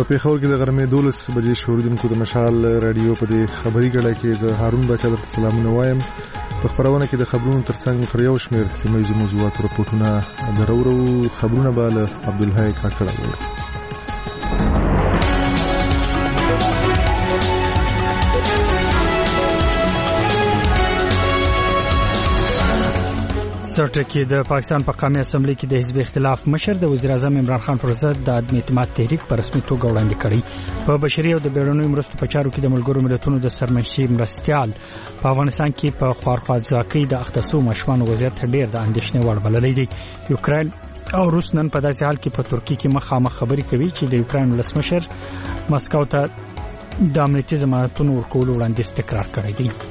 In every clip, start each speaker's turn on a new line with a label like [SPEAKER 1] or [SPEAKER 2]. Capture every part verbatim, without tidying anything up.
[SPEAKER 1] پیښور کې د غرمې دولس بجې شوریدونکو د مشال رادیو په دې خبري ګړه کې زه هارون بچا درته سلامونه وایم. په خبرونه کې د خبرونو ترڅنګ پر یو شمېر سیمه ییزو موضوعاتو راپورټونه درورو. خبرونه به له عبدالحی کاکړ اورو.
[SPEAKER 2] سرټکی د پاکستان په قومي اسمبلی کې د حزب اختلاف مشر د وزیر اعظم عمران خان پر ضد د عدم اعتماد تحریک په رسمي توګه وړاندې کړی. په بشري او د بیړنیو مرستو په چارو کې د ملګرو ملتونو د سرمنشي مرستيال په افغانستان کې په خوارخوازاکۍ د اختصو مشوان وضعیت ډیر د اندېښنې وړ بللی دی. یوکرين او روس نن په داسې حال کې په ترکیه کې مخامخ خبرې کوي چې د یوکرين ولسمشر مسکو ته د امنیتي ضمانتونو ورکول وړاندیز تکرار کړی دی.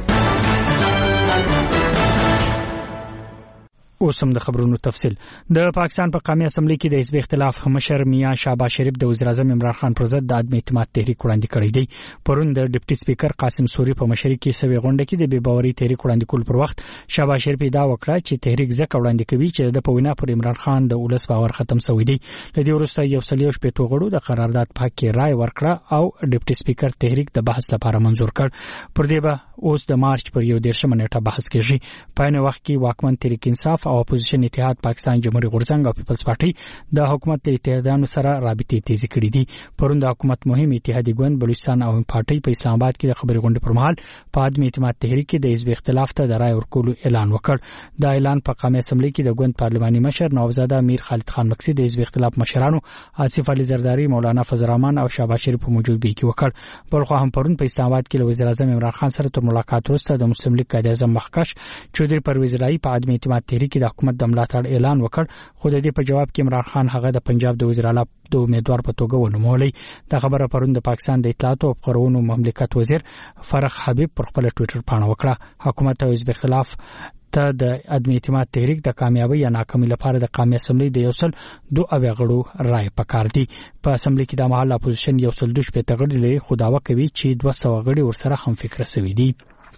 [SPEAKER 2] اوسم د خبرونو تفصیل. د پاکستان په قومي اسمبلی کې د حزب اختلاف مشر میاں شهباز شریف د وزیر اعظم عمران خان پر ضد د عدم اعتماد تحریک وړاندې کړی دی. پرون د ډیپټي سپیکر قاسم سوري په مشرۍ کې سوي غونډه کې د بې باوري تحریک وړاندې کول پر وخت شهباز شریف دا وکړه چې تحریک ځکه وړاندې کوي چې د پوینا پر عمران خان د ولس باور ختم شوی دی. لدې وروسته یو سلیوش په توغړو د قرارداد په کې رائے ورکړه او ډیپټي سپیکر تحریک د بحث لپاره منزور کړ. پر دې به اوس د مارچ پر یو دیرشمه نیټه بحث کیږي. په نو وخت کې واکمن تحریک انصاف او اپوزیشن اتحاد پاکستان جمهوریت غورځنګ او پیپلز پارټي د حکومت د اتحادانو سره رابطې تیزی کړې دي. پرون د حکومت مهم اتحادیه ګوند بلوچستان او پارټي په اسلام آباد کې د خبري غونډې پر مهال په عدم اعتماد تحریک کې د حزب اختلاف ته د رائے ورکولو اعلان وکړ. دا اعلان په قومي اسمبلی کې د ګوند پارلماني مشر نوابزاده میر خالد خان مکسی د حزب اختلاف مشرانو آصف علي زرداری، مولانا فضل الرحمن او شهباز شریف په موجودګۍ کې وکړ. بلخو هم پرون په اسلام آباد کې له وزیر اعظم عمران خان سره تر ملاقات وروسته د مسلم لیگ قائد اعظم مخکش چودري پرویز الهی په عدم اعتماد تحریک کې د حکومت د ملاتړ اعلان وکړ. خو د دې په جواب کې عمران خان هغه د پنجاب د وزیر اعلی د امیدوار په توګه ونومولې. دا خبره پرون د پاکستان د اطلاعات او خبرونو مملکت وزیر فرخ حبیب پر خپل ټوئیټر پاڼه وکړه. حکومت او حزب اختلاف ته د عدم اعتماد تحریک د کامیابی یا ناکامۍ لپاره د قومي اسمبلی د یوسل دو اوی غړو رائے پکار دي. په اسمبلی کې د محل اپوزیشن یوسل دوش په تغړی لري خو داوا کوي چې دوه سوه غړي ورسره هم فکر سوي دي.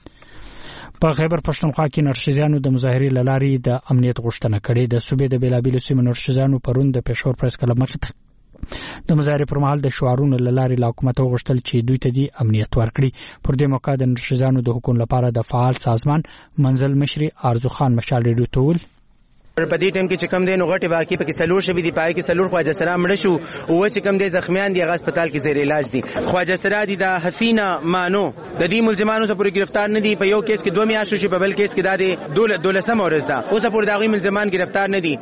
[SPEAKER 2] په خیبر پښتونخوا کې نرشزیانو د مظاهرې لارې د امنیت غوښتنه کړې. د صوبې د بیلابیلو سیمو نرشزیانو پرون د پېښور پریس کلب مخې د مظاهرې پر مهال د شعارونو لارې له حکومت غوښتل چې دوی ته دي امنیت ورکړي. پر دې موقع د نرشزیانو د حقوقو لپاره د فعال سازمان منزل مشري ارزو خان مشال ریډیو ټول
[SPEAKER 3] په دې ټیم کې چې کم دین غټي واقع په کې سلور شوی دی پای کې سلور خواجه سره مړ شو او چې کم دي زخمیان دي غاز هسپتال کې زیر علاج دي. خواجه سره دي د حسینا مانو د دې ملزمانو ته پوری گرفتار نه دي. په یو کیس کې دوه میاشتو شي په بل کیس کې د دولت دولسم ورځ ده اوس پوری داغي ملزمان گرفتار نه دي.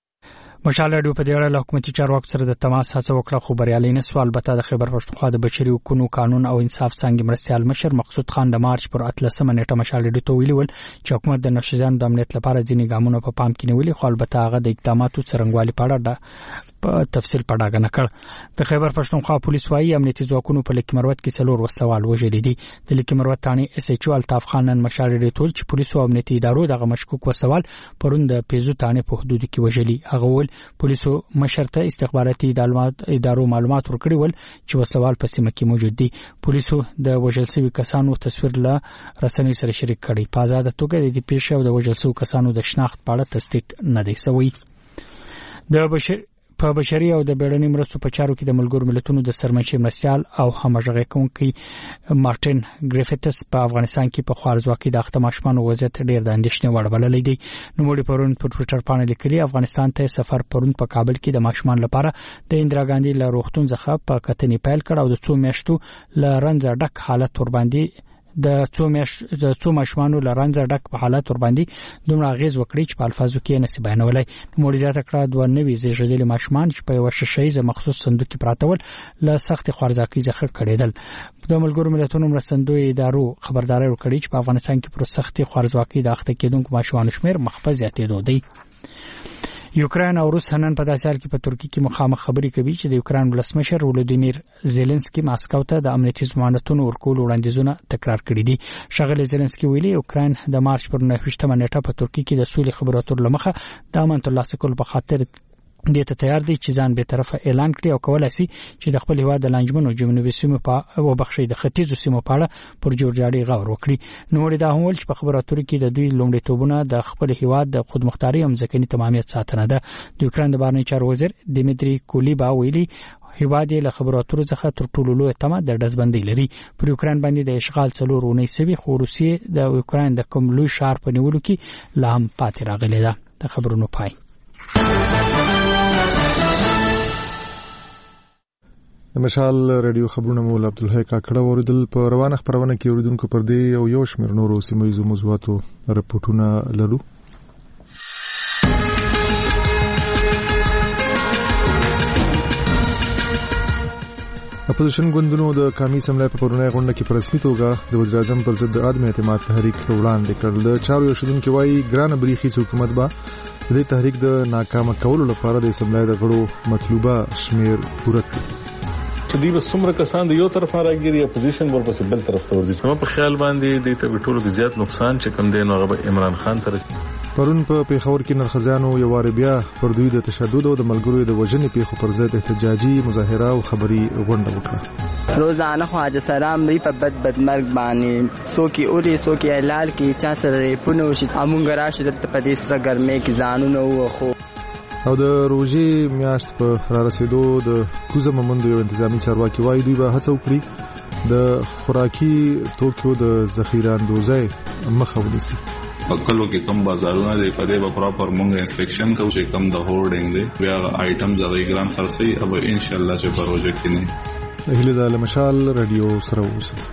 [SPEAKER 2] مشال رادیو په دې اړه له حکومتي چارواکو سره د تماس هڅه وکړه خو بریالي نه شو. البته د خیبر پښتونخوا د بشري حقوقو قانون او انصاف څنګه مرستيال مشر مقصود خان د مارچ پر اتلسمه نیټه مشال رادیو ته ویلي ول چې حکومت د نرشزان د امنیت لپاره ځینې ګامونه په پام کې نیولي خو البته هغه د اقداماتو څرنګوالي په اړه په تفصیل پړاګه نه کړ. د خیبر پښتونخوا پولیس وايي امنیتي ځواکونو په لیک مروت کې څلور وسوال وژلي دي. د لیک مروت ثاني اس ایچ او الطاف خان نن مشال رادیو ټول چې پولیس او امنیتي ادارو دغه مشکوک وسوال پرون د پیزو ثاني په حدود کې وژلي. هغه ول پولیسو مشر ته استخباراتي ادارو معلومات ورکړي ول چې وسوال په سیمه کې موجود دي. پولیسو د وژل شوي کسانو تصویر له رسنیو سره شریک کړي. په آزاد توګه د دې پیښې او د وژل شوي کسانو د شناخت په اړه تصدیق نه دی شوی. د بشر په بشري او د بیړني مرستو په چارو کې د ملګرو ملتونو د سرمنشي مرستيال او همغږي کوونکي مارټین ګریفټس په افغانستان کې په خوارزواکۍ د اخته ماشومانو وضعیت ډیر د اندېښنې وړ بللی دی. نو موږ پرون په ټوئیټر باندې لیکلي افغانستان ته سفر پرون په کابل کې د ماشومان لپاره د اندرا ګاندي له روغتون څخه په کتنې پیل کړ او د څو میاشتو ل رنځ ډک حالت ور باندې د څو میاش د څو ماشومانو لرانځ ډک په حالت ور باندې دومره غیز وکړي چې په الفاظو کې نصیب بیانولای. نو زیات کړه دوه نوي زیږیدلي ماشومان چې په یو شیشې مخصوص صندوق کې پراته ول له سخت خوارزاکۍ څخه کړیدل. د ملګرو ملتونو مرستندوی ادارو خبرداري ورکړي چې په افغانستان کې پر سخت خوارزاکۍ د اخته کېدونکو ماشومان شمیر مخفض زیاتېدو دی. یوکرين او روس نن په داسې حال کې په ترکیه کې مخامخ خبرې کوي چې د یوکرين ولسمشر ولودیمیر زيلنسکي ماسکو ته د امنیتي ضمانتونو ورکول وړاندیزونه تکرار کړي دي. شغله زيلنسکي ویلي یوکرين د مارچ پر نهه نیټه په ترکیه کې د سولې خبرو اترو لمخه د امن ترلاسه کولو په خاطر دې ته تیار دي چې ځان به طرفه اعلان کړي او کولای شي چې د خپل هواد د لانجمنو جنوبي سیمو په وبخښي د ختیځو سیمو په اړه پر جوړجاړي غور وکړي. نو دا هم ول چې په خبرو اترو کې د دوی لومړیتوبونه د خپل هواد د خودمختاري او ځمکني تمامیت ساتنه ده. د یوکرين د بهرنی چارو وزیر دیمیتری کولیبا ویلي هیواد له خبرو اترو څخه تر ټولو لوی تمه د ډزبندۍ لري. پر یوکرين باندې د اشغال څلور اونۍ سوي خو روسیې د یوکرين د کوم لوی ښار په نیولو کې لا هم پاتې راغلي ده. د خبرونو پای.
[SPEAKER 1] د مشال رادیو خبرونه مول عبدالحی کاکړه اوریدل. په روانه خبرونه کې اوریدونکو پر دې او یو شمېر نورو سیمه ییزو موضوعاتو رپورټونه لرو. اپوزیشن ګوندونو د قومي اسمبلی په پرونی غونډه کې په رسمي توګه د وزیر اعظم پر ضد عدم اعتماد تحریک وړاندې کړل. د چارو یوشدونکو وايي ګران بریخي حکومت به د دې تحریک د ناکام کولو لپاره د اسمبلی د غړو مطلوبه شمیر پوره کړي.
[SPEAKER 4] چې دی وسمره کسان د یو طرف راګيري اپوزیشن ورپسې بل طرف ته ورځي. نو په خیال باندې د ټولو کې زیات نقصان چې کم دی نو هغه عمران خان تر
[SPEAKER 1] پرون په پیښور کې نرخزانو یو وار بیا پر دوی د تشدد او د ملګرو د وژنې پیښو پر ضد احتجاجي مظاهره او خبري غونډه وکړه.
[SPEAKER 5] روزانه خواجه سلام دی په بد بد مرګ باندې سوکي اوري سوکي اعلان کې چا سره پونه وشي امونګ راشه د پدې سره ګرمه کې ځانونه وخو.
[SPEAKER 1] او د روزي میاشت په را رسیدو د کوزه ممند یو انتظامی چارواکي وایي دوی به هڅه وکړي د خوراکي توکو د ذخیره اندوزۍ مخه ونیسي.
[SPEAKER 6] کلو کې کم بازارونه دي په دې په پراپر مونږ انسپیکشن کوو چې کم د هورډینګ دي بیا آیټم زغی ګران خرڅي او ان شاء الله چې پروژه کې نه
[SPEAKER 1] اهله د مشال رادیو سره اوسه.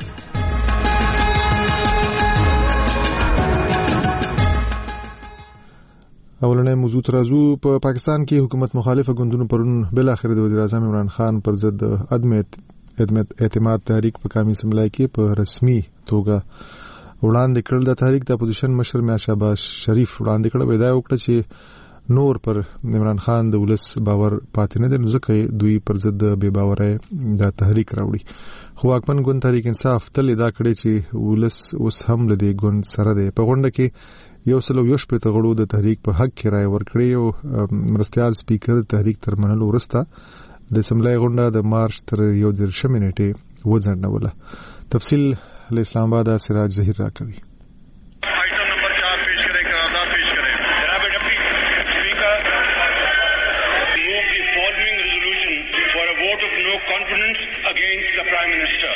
[SPEAKER 1] اولنې موضوع ترازو په پاکستان کې حکومت مخالفه ګوندونو پرون بل اخر د وزیر اعظم عمران خان پر ضد عدم اعتماد تحریک په قومي اسمبلی کې په رسمي توګه وړاندې کړل. د تحریک د اپوزیشن مشر میا شهباز شریف وړاندې کړ ودا وکړه چې نور پر عمران خان د ولس باور پاتې نه دي نو ځکه دوی پر ضد بے باورۍ د تحریک راوړي. خو واکمن ګوند تحریک انصاف تل دا کړی چې ولس اوس هم له دې ګوند سره دی. په غونډه کې یو سلو یو شپې ته غړو د تحریک په حق کې رائے ورکړي او مرستيال سپیکر تحریک تر منلو ورسته د اسمبلی غونډه د مارچ تر یو درشم نیټه وځنډوله. تفصیل له اسلام آباد سراج ظهیر را کوي.
[SPEAKER 7] آیټم نمبر چار پیش کرے قرارداد پیش کرے. جناب ڈپٹی سپیکر move the following resolution for a vote of no confidence against the prime minister.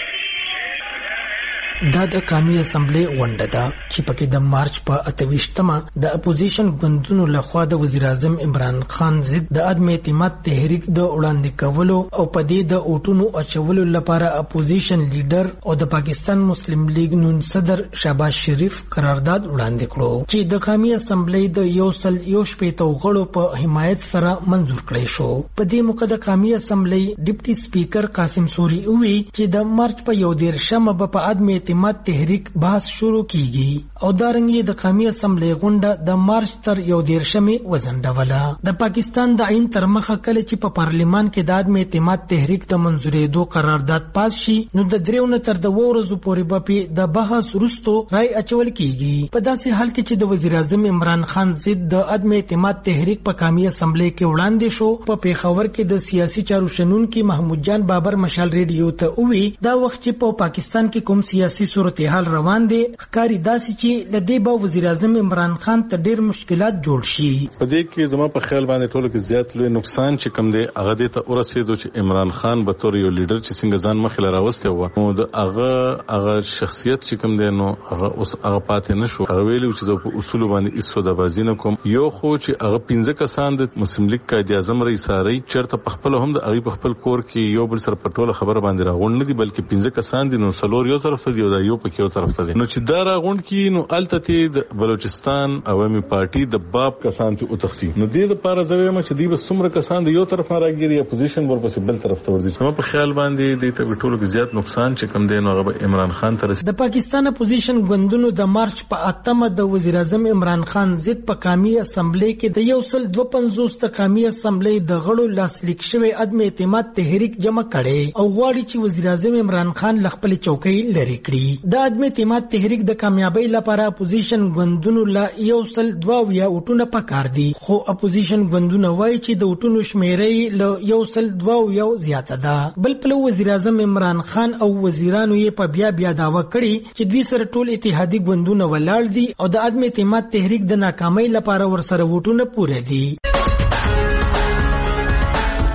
[SPEAKER 8] دا د قومي اسمبلی غونډه ده چې پکې د مارچ په اتويشتمه د اپوزیشن ګوندونو لخوا د وزیر اعظم عمران خان ضد د عدم اعتماد تحریک د وړاندې کولو او په دې د اوټونو اچولو لپاره اپوزیشن لیډر او د پاکستان مسلم لیگ نون صدر شهباز شریف قرارداد وړاندې کړو چې د قومي اسمبلی د یو سل یو شپې ته غړو په حمایت سره منزور کړی شو. په دې موقع د قومي اسمبلی ډیپټي سپیکر قاسم سوري وی چې د مارچ په یو دیرشمه په عدم اعتماد تحریک بحث شروع کیږي او دارنګه د قومي اسمبلی غونډه د مارچ تر یو دیرشمې وزنډوله. د پاکستان د عین تر مخه کله چې په پارلیمان کې د عدم اعتماد تحریک د منزورېدو قرارداد پاس شي نو د دریو تر د ورځو پورې به د بحث وروسته رائے اچول کیږي. په داسې حال کې چې د وزیر اعظم عمران خان ضد د عدم اعتماد تحریک په قومي اسمبلی کې وړاندې شو په پیښور کې د سیاسي چارو شنونکو محمود جان بابر مشال ریډیو ته وی دا وخت چې په پاکستان کې کوم سیاسي صورتحال روان دي ښکاری داسې چې لدی به وزیر اعظم عمران خان ته ډیر مشکلات جوړ شي.
[SPEAKER 4] په دې کې زما په خیال باندې ټولو کې زیات لوی نقصان چې کم دی هغه د ته ورسېدو چې عمران خان به تور یو لیډر چې څنګه ځان مخې لراوسته و نو د هغه هغه شخصیت چې کم دی نو هغه اوس هغه پاتې نشو. هغه ویلو چې زه په اصول باندې ایسو د بازی نه کوم یو خو چې هغه پنځه کسان د مسلم لیگ قائد اعظم رئیس ساري چرته په خپل هم د هغه په خپل کور کې یو بل سره په ټوله خبره باندې راغون نه دي بلکې پنځه کسان دي نو سلور یو طرف دی یو په یو طرف ته نو چې دا راغونډ کی نو الته د بلوچستان عوامي پارټي د باب کسان ته او تختی نو د دې لپاره زویم چې دی به څومره کسان د یو طرف راګيري اپوزیشن ورپسې بل طرف ته ورځي. نو په خیال باندې د ته ټولو کې زیات نقصان چې کم دی نو هغه عمران خان تر
[SPEAKER 8] د پاکستان اپوزیشن ګوندونو د مارچ په اتمه د وزیر اعظم عمران خان ضد په قومي اسمبلی کې د یو سل دوه پنځوس د قومي اسمبلی د غړو لاسلیک شوی عدم اعتماد تحریک جمع کړي او غواړي چې وزیر اعظم عمران خان خپل چوکۍ لري کړي. د عدم اعتماد تحریک د کامیابی لپاره اپوزیشن ګوندونو لا یو سل دوه یا وټونه پکار دي خو اپوزیشن ګوندونه وایي چې د وټونو شمیرې له یو سل دوه یو زیاته ده. بل په وزیر اعظم عمران خان او وزیرانو یې په بیا بیا داوا کړي چې دوی سره ټول اتحادی ګوندونه ولاړ دي او د عدم اعتماد تحریک د ناکامۍ لپاره ورسره وټونه پوره دي.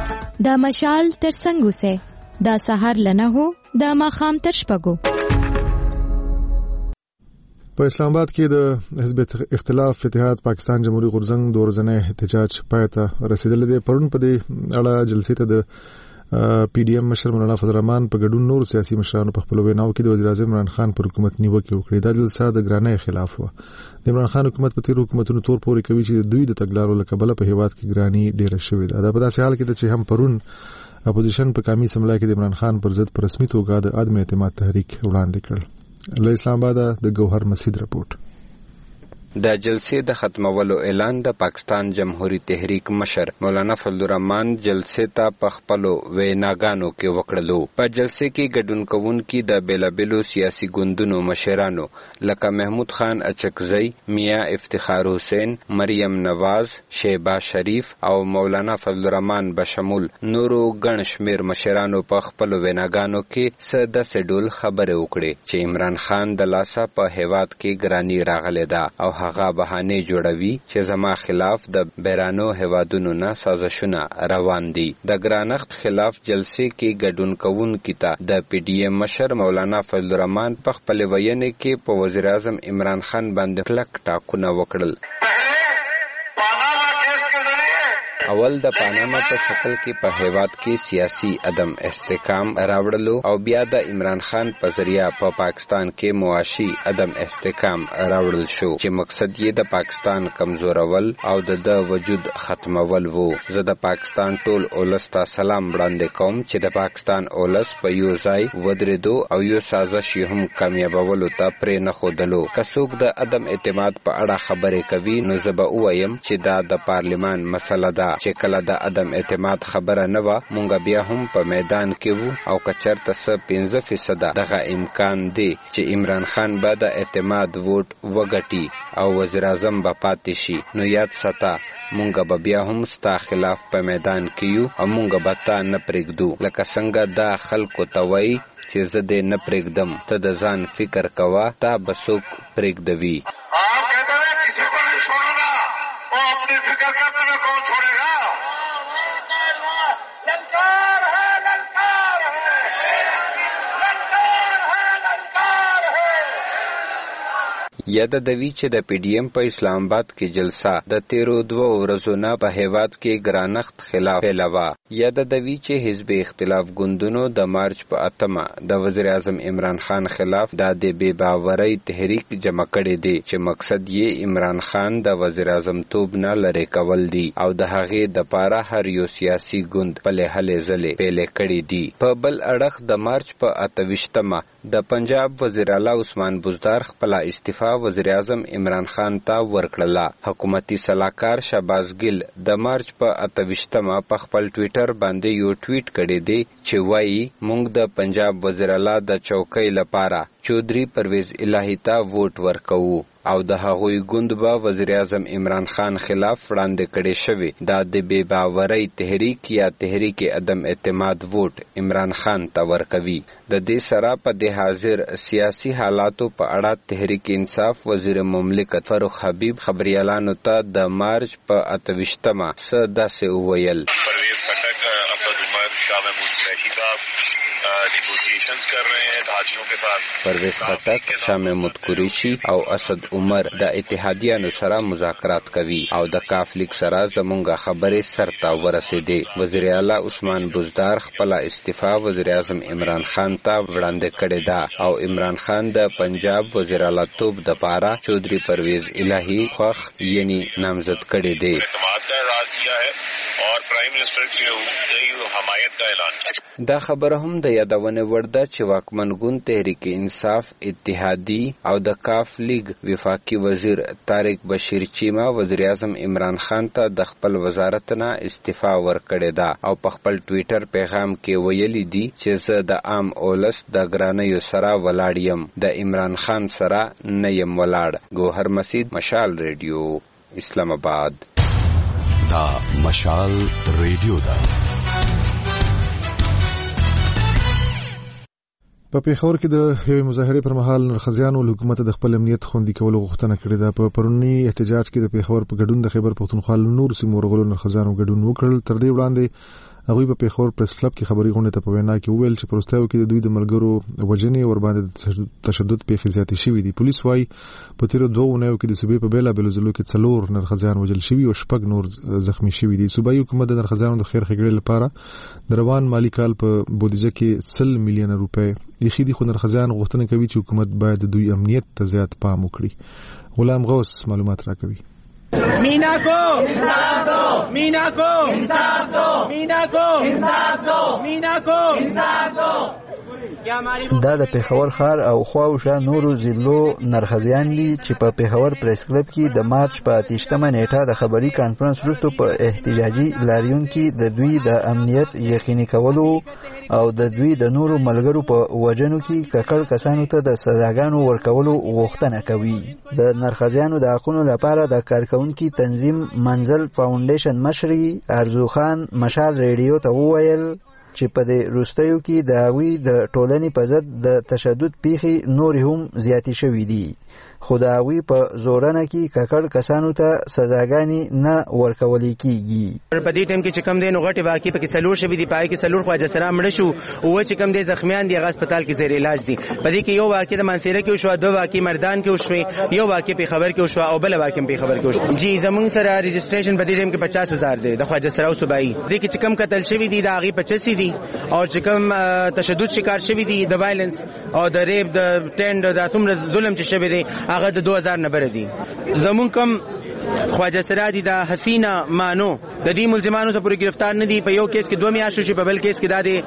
[SPEAKER 9] د مشال ترڅنګ اوسئ. د سحر لنه هو د ماخام تر شپږو.
[SPEAKER 1] په اسلام آباد کې د حزب اختلاف اتحاد پاکستان جمهوریت غورځنګ د ورځنی احتجاج پای ته رسیدلی دی. پرون په دې اړه جلسې ته د پی ډی ایم مشر مولانا فضل الرحمن په ګډون نور سیاسي مشرانو په خپل ویناو کې د وزیر اعظم عمران خان پر حکومت نیوکه وکړه. دا جلسه د ګرانۍ خلاف و. د عمران خان حکومت په تیر حکومتونو تور پورې کوي چې دوی د تګلارو له کبله په هیواد کې ګرانی ډیره شوې ده. دا په داسې حال کې ده چې هم پرون اپوزیشن په قومي اسمبلی کې د عمران خان پر ضد په رسمي توګه د عدم اعتماد تحریک وړاندې کړ. له اسلام آباد د گوهر مسعود رپورټ.
[SPEAKER 10] د جلسې د ختمولو اعلان د پاکستان جمهوریت تحریک مشر مولانا فضل الرحمن جلسې ته په خپلو ویناګانو کې وکړلو. په جلسې کې ګډون کوونکي د بیلابیلو سیاسي ګوندونو مشرانو لکه محمود خان اچکزی، میاں افتخار حسین، مریم نواز، شهباز شریف او مولانا فضل الرحمن بشمول نورو ګڼ شمیر مشرانو په خپلو ویناګانو کې څه داسې ډول خبرې وکړې چې عمران خان د لاسه په هیواد کې ګرانی راغلې ده او هغه بهانه جوړوي چې زما خلاف د بیرانو هوادونو نه سازشونه روان دي. د ګرانښت خلاف جلسې کې ګډون کوونکي ته د پی ډی ایم مشر مولانا فضل الرحمن په خپل وینې کې په وزیر اعظم عمران خان باندې کلک ټاکونه وکړل. اول د پاناما په شکل کې په هیواد کې سیاسي عدم استحکام راوړلو او بیا د عمران خان په ذریعہ په پا پاکستان کې معاشي عدم استحکام راوړل شو چې مقصد یې د پاکستان کمزورول او د د وجود ختمول وو. زه د پاکستان ټول اولس ته سلام وړاندې کوم چې د پاکستان اولس په یو ځای ودرېدو او یو سازش یې هم کامیابولو ته پرې نه ښودلو. که څوک د عدم اعتماد په اړه خبرې کوي نو زه به ووایم چې دا د پارلیمان مسله ده چې کله د عدم اعتماد خبره نه وه مونږ بیا هم په میدان کې وو او که چېرته څه پنځه فیصده دغه امکان دی چې عمران خان به د اعتماد ووټ وګټي او وزیر اعظم به پاتې شي نو یاد ساته مونږ به بیا هم ستا خلاف په میدان کې یو او مونږ به تا نه پرېږدو. لکه څنګه دا خلکو ته وایي چې زه دې نه پرېږدم، ته د ځان فکر کوه تا به څوک پرېږدوي. یاد دوی چې د پی ډی ایم په اسلام آباد کې جلسه د تیرو دوه ورځو نه په هیواد کې ګرانښت خلاف پیلوه. یاد دوی چې حزب اختلاف ګوندونو د مارچ په اتمه د وزیر اعظم عمران خان خلاف د بې باورۍ تحریک جمع کړی دی چې مقصد یې عمران خان د وزیر اعظم توب نه لرې کول دي او د هغې دپاره هر یو سیاسي ګوند پلې هلې ځلې پیلې کړي دي. په بل اړخ د مارچ په اته ویشتمه د پنجاب وزیر اعلی عثمان بزدار خپله استعفا وزیر اعظم عمران خان ته ورکړله. حکومتي سلاکار شهباز ګل د مارچ په اته ویشتمه په خپل ټویټر باندې یو ټویټ کړی دی چې وایي موږ د پنجاب وزیر اعلی د چوکۍ لپاره چودھری پرویز الہی ته ووټ ورکوو او د هغوی ګوند به وزیر اعظم عمران خان خلاف وړاندې کړی شوی دا د بې باورۍ تحریک یا تحریک عدم اعتماد ووټ عمران خان ته ورکوي. د دې سره په د حاضر سیاسي حالاتو په اړه تحریک انصاف وزیر مملکت فاروق حبیب خبریالانو ته د مارچ په اته ویشتمه څه داسې وویل.
[SPEAKER 11] پرویز خټک، اسد عمر، شاہ محمود قریشی صاحب نیگوشیشنز کر رہے ہیں اتحادیوں کے ساتھ.
[SPEAKER 10] پرویز خټک، شاہ محمود قریشی او اسد عمر د اتحادیانو سره مذاکرات کوي او د کاف لیگ سره زمونږ خبرې سرته ورسېدې. وزیر اعلی عثمان بزدار خپل استعفا وزیر اعظم عمران خان ته وړاندې کړې ده او عمران خان د پنجاب وزیر اعلی توب د پاره چودھری پرویز الہی خوخ یعنی نامزد کړی دی.
[SPEAKER 11] اعتماد کا اعلان کیا ہے اور پرائم منسٹر کی حمایت کا اعلان.
[SPEAKER 10] دا خبره هم د یادونه وړ ده چې واکمن ګوند تحریک انصاف اتحادی او د کاف لیگ وفاقي وزیر طارق بشیر چیما وزیر اعظم عمران خان ته د خپل وزارت نه استعفا ورکړې ده او په خپل ټویټر پیغام کې ویلي دي چې زه د عام اولس د ګرانیو سره ولاړ یم، د عمران خان سره نه یم ولاړ. گوهر مسعود، مشال ریډیو، اسلام آباد.
[SPEAKER 12] دا مشال ریډیو ده.
[SPEAKER 1] په پیښور کې د یوې مظاهرې پر مهال نرخزیانو له حکومت د خپل امنیت خوندي کولو غوښتنه کړې ده. په پرونی احتجاج کې د پیښور په ګډون د خیبر پښتونخوا نور سیمو ورغلو نرخزیانو ګډون وکړل. تر دې وړاندې هغه په پیښور پریس کلب کې خبري غونډه ته په وینا کې وویل چې پروستاو کې د دوی د ملګرو وجنې ور باندې تشدد پیښې زیاتې شوې دي. پولیس وايي په تیر دوه اونیو کې د صوبې په بیلا بیل ضلعو کې څلور نرخزیان وژل شوي او شپږ نور زخمی شوي دي. صوبایي حکومت د نرخزیانو د خیر ښېګړې لپاره د روان مالی کال په بودیجه کې سل میلیونه روپۍ ایښي دي، خو نرخزیان غوښتنه کوي چې حکومت باید د دوی امنیت ته زیات پام وکړي. غلام غوث معلومات راکوي.
[SPEAKER 3] مینا کو انصاف دو، مینا کو انصاف دو، مینا کو انصاف دو، مینا کو انصاف دو.
[SPEAKER 13] دا د پیښور ښار او خواوشا نورو ضلعو نرخزیان دي چې په پیښور پریس کلب کې د مارچ په اتیشتمه نیټه د خبري کانفرنس وروسته په احتجاجي لاریون کې د دوی د امنیت یقیني کولو او د دوی د نورو ملګرو په وجنو کې ککړ کسانو ته د سزاګانو ورکولو غوښتنه کوي. د نرخزیانو د حقونو لپاره د کارکونکي تنظیم منزل فاونډیشن مشري ارزو خان مشال ریډیو ته وویل چې په دې روستیو کې د هغوی د ټولنې په ضد د تشدد پیښې نورې هم زیاتې شوې دي، خو د هغوی په زورنه کې ککړ کسانو ته سزاګانې نه ورکولې کېږي.
[SPEAKER 3] په دې ټیم کې چې کم دی نو غټې واقعې پکې څلور شوي دي، پای کې څلور خواجه سره مړه شو، اووه چې کم دی زخمیان دي هغه هسپتال کې زیر علاج دي. په دې کې یو واقعې د مانسیره کې وشوه، دوه واقعې مردان کې وشوې، یو واقعې پېښور کې وشوه او بله واقعې پېښور کې وشوه. جی زمونږ سره رجسټریشن په دې ټیم کې پچاس هزار دی د خواجه سره او صوبایي. دې کې چې کم قتل شوي دي د هغې پچاسی دي او چې کم تشدد شکار شوي دي د وایلنس او د ریپ د ټینډ د څومره ظلم چې شوی دی هغه د دوه هزار نه بره دي. زمونږ کم خواجه سره دي د حسینا مانو د دې ملزمانو څخه پورې گرفتار نه دي. په یو کیس کې دوه میاشتې شي، په بل کیس کې دا د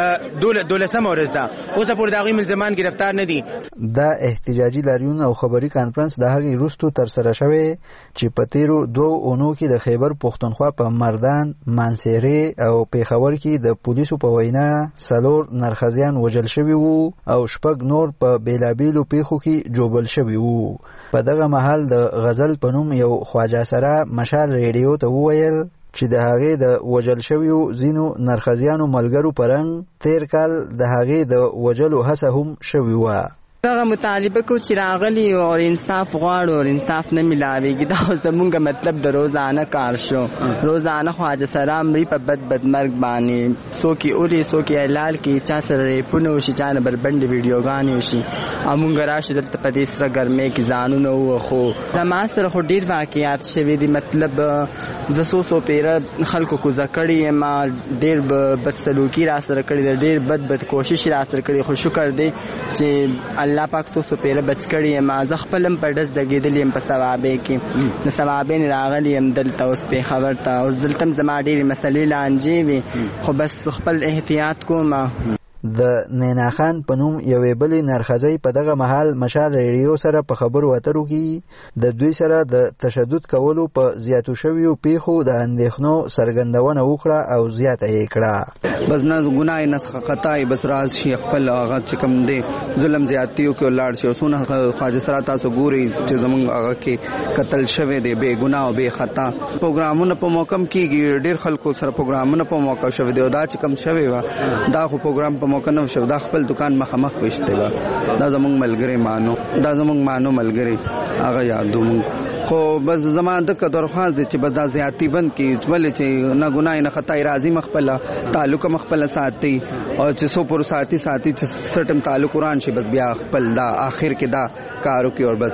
[SPEAKER 3] دولسمه ورځ ده، اوسه پورې د هغوی ملزمان گرفتار نه دي.
[SPEAKER 13] دا احتجاجي لاریون او خبري کانفرنس د هغې وروسته ترسره شوی چې په تیرو دوو اونو کې د خیبر پښتونخوا په مردان، مانسیرې او پیښور کې د پولیسو په وینا څلور نرخزیان وژل شوي وو او شپږ نور په بیلابیلو پیښو کې جوبل شوي وو. په دغه مهال د غزل په نوم یو خواجه سره مشال ریډیو ته وویل چې د هغې د وژل شویو ځینو نرخزیانو ملګرو په رنګ تیر کال د هغې د وژلو هڅه هم شوې وه.
[SPEAKER 5] دغه مطالبه کو چې راغلی او انصاف غواړو او انصاف نه ملاویږي، دا زمونږ مطلب د روزانه کار شو. روزانه خواجه سره مري په بد بد مرګ باندې څوک یې اوري څوک یې حلال کې چا سره ریپونه وشي، چا نه بربنډې ویډیوګانې وشي. مونږ راشو دلته په دې سره ګرمۍ کې ځانونه ووښو. زما سره خو ډېر واقعات شوي دي، مطلب زه څو څو پیره خلکو کوزه کړې یم، ډېر بدسلوکي را سره کړې ده، ډېر بد بد کوشش را سره کړې، خو شکر دی چې الله پاک څو څو پیره بچ کړی یم. زه خپل هم په ډز دګېدلی یم په ثوابې کې، د ثوابې نه راغلی یم دلته اوس پېښور ته. اوس دلته هم زما ډېرې مسلې لانجې وې، خو بس خپل احتیاط کوم.
[SPEAKER 13] د نینا خان په نوم یوې بلې نرخزۍ په دغه مهال مشال ریډیو سره په خبرو اترو کې د دوی سره د تشدد کولو په زیاتو شویو پیښو د اندېښنو څرګندونه وکړه او زیاته یې کړه.
[SPEAKER 14] بس نه ګناه نه خطا بس راز شي خپل هغه چې کوم دی ظلم زیاتیو کې لاړ شي. اوسونه خواجه سره تاسو ګوري چې زمونږ هغه کې قتل شوی دی بې ګناه او بې خطا. پروګرامونه په موقم کېږي، ډېر خلکو سره پروګرامونه په موقع شوی دی او دا چې کوم شوی و دا خو پروګرام په موقع نه شو، دا خپل دکان مخامخ وشته و. دا زمونږ ملګری مانو دا زمونږ مانو ملګری هغه یادو مونږ. خو بس زما دغه درخواست دی چې بس دا زیاتی بند کی ولې چې نه ګناه نه خطا راځي مخبل تعلق مخبل ساتي او چې سو پر ساتي ساتي چې سټم تعلق قرآن شي بس بیا خپل دا اخر کې دا کارو کې او بس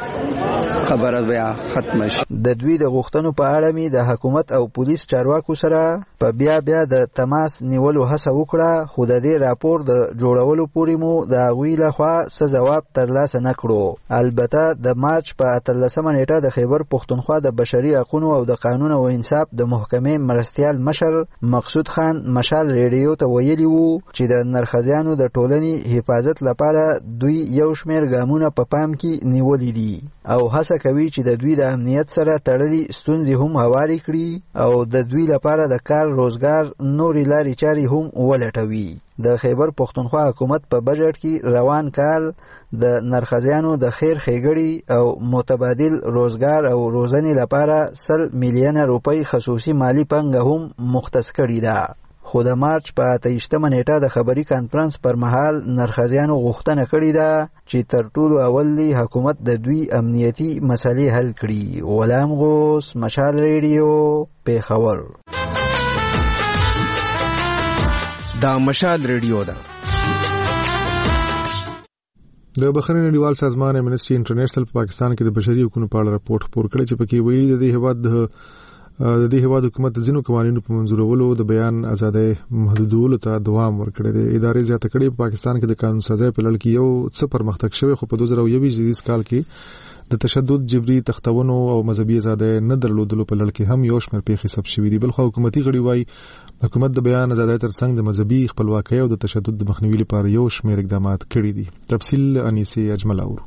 [SPEAKER 14] خبره بیا ختم شي.
[SPEAKER 13] د دوی د غوښتنو په اړه می د حکومت او پولیس چارواکو سره په بیا بیا د تماس نیولو هڅه وکړه، خو د دې راپور د جوړولو پورې مو د هغوی لخوا څه ځواب ترلاسه نه کړو. البته د مارچ په اتلسمه نیټه د خیبر پښتونخوا د بشري حقوقو او د قانون او انصاف د محکمې مرستیال مشر مقصود خان مشال ریډیو ته ویلي وو چې د نرخزیانو د ټولنې حفاظت لپاره دوی یو شمېر ګامونه په پام کې نیولي دي او هڅه کوي چې د دوی د امنیت سره تړلي ستونزې هم هوارې کړي او د دوی لپاره د کار روزګار نورې لارې چارې هم ولټوي. د خیبر پښتونخوا حکومت په بجټ کې روان کال د نرخزیانو د خیر ښېګړې او متبادل روزګار او روزنې لپاره سل میلیونه روپۍ خصوصي مالی پانګه هم مختص کړې ده. خو د مارچ په اتهشتمه نیټه د خبري کانفرنس پر مهال نرخزیانو غوښتنه کړې ده چې تر ټولو اول دی حکومت د دوی امنیتي مسلې حل کړي. غلام غوث، مشال ریډیو، پیښور.
[SPEAKER 15] دا مشال ریډیو ده.
[SPEAKER 1] د بحرین نړیوال سازمان امنسټي انټرنیشنل په پاکستان کې د بشري حقوقو په اړه راپورټ خپور کړی چې پکې ویلي د دې هیواد د د دې هیواد حکومت د ځینو قوانینو په منځورولو د بیان ازادۍ محدودولو ته دوام ورکړی دی. ادارې زیاته کړې په پاکستان کې د قانون سازي په لړ کې یو څه پرمختګ شوی، خو په دوه زره یو ویشت کال کې د تشدد، جبري تختونو او مذهبي ازادۍ نه درلودلو په لړ کې هم یو شمېر پیښې ثبت شوې دي. بلخو حکومتي غړي وايي حکومت د بیان ازادۍ ترڅنګ د مذهبي خپلواکۍ او د تشدد د مخنیوي لپاره یو شمېر اقدامات کړي دي. تفصیل انیسه اجمل اورو.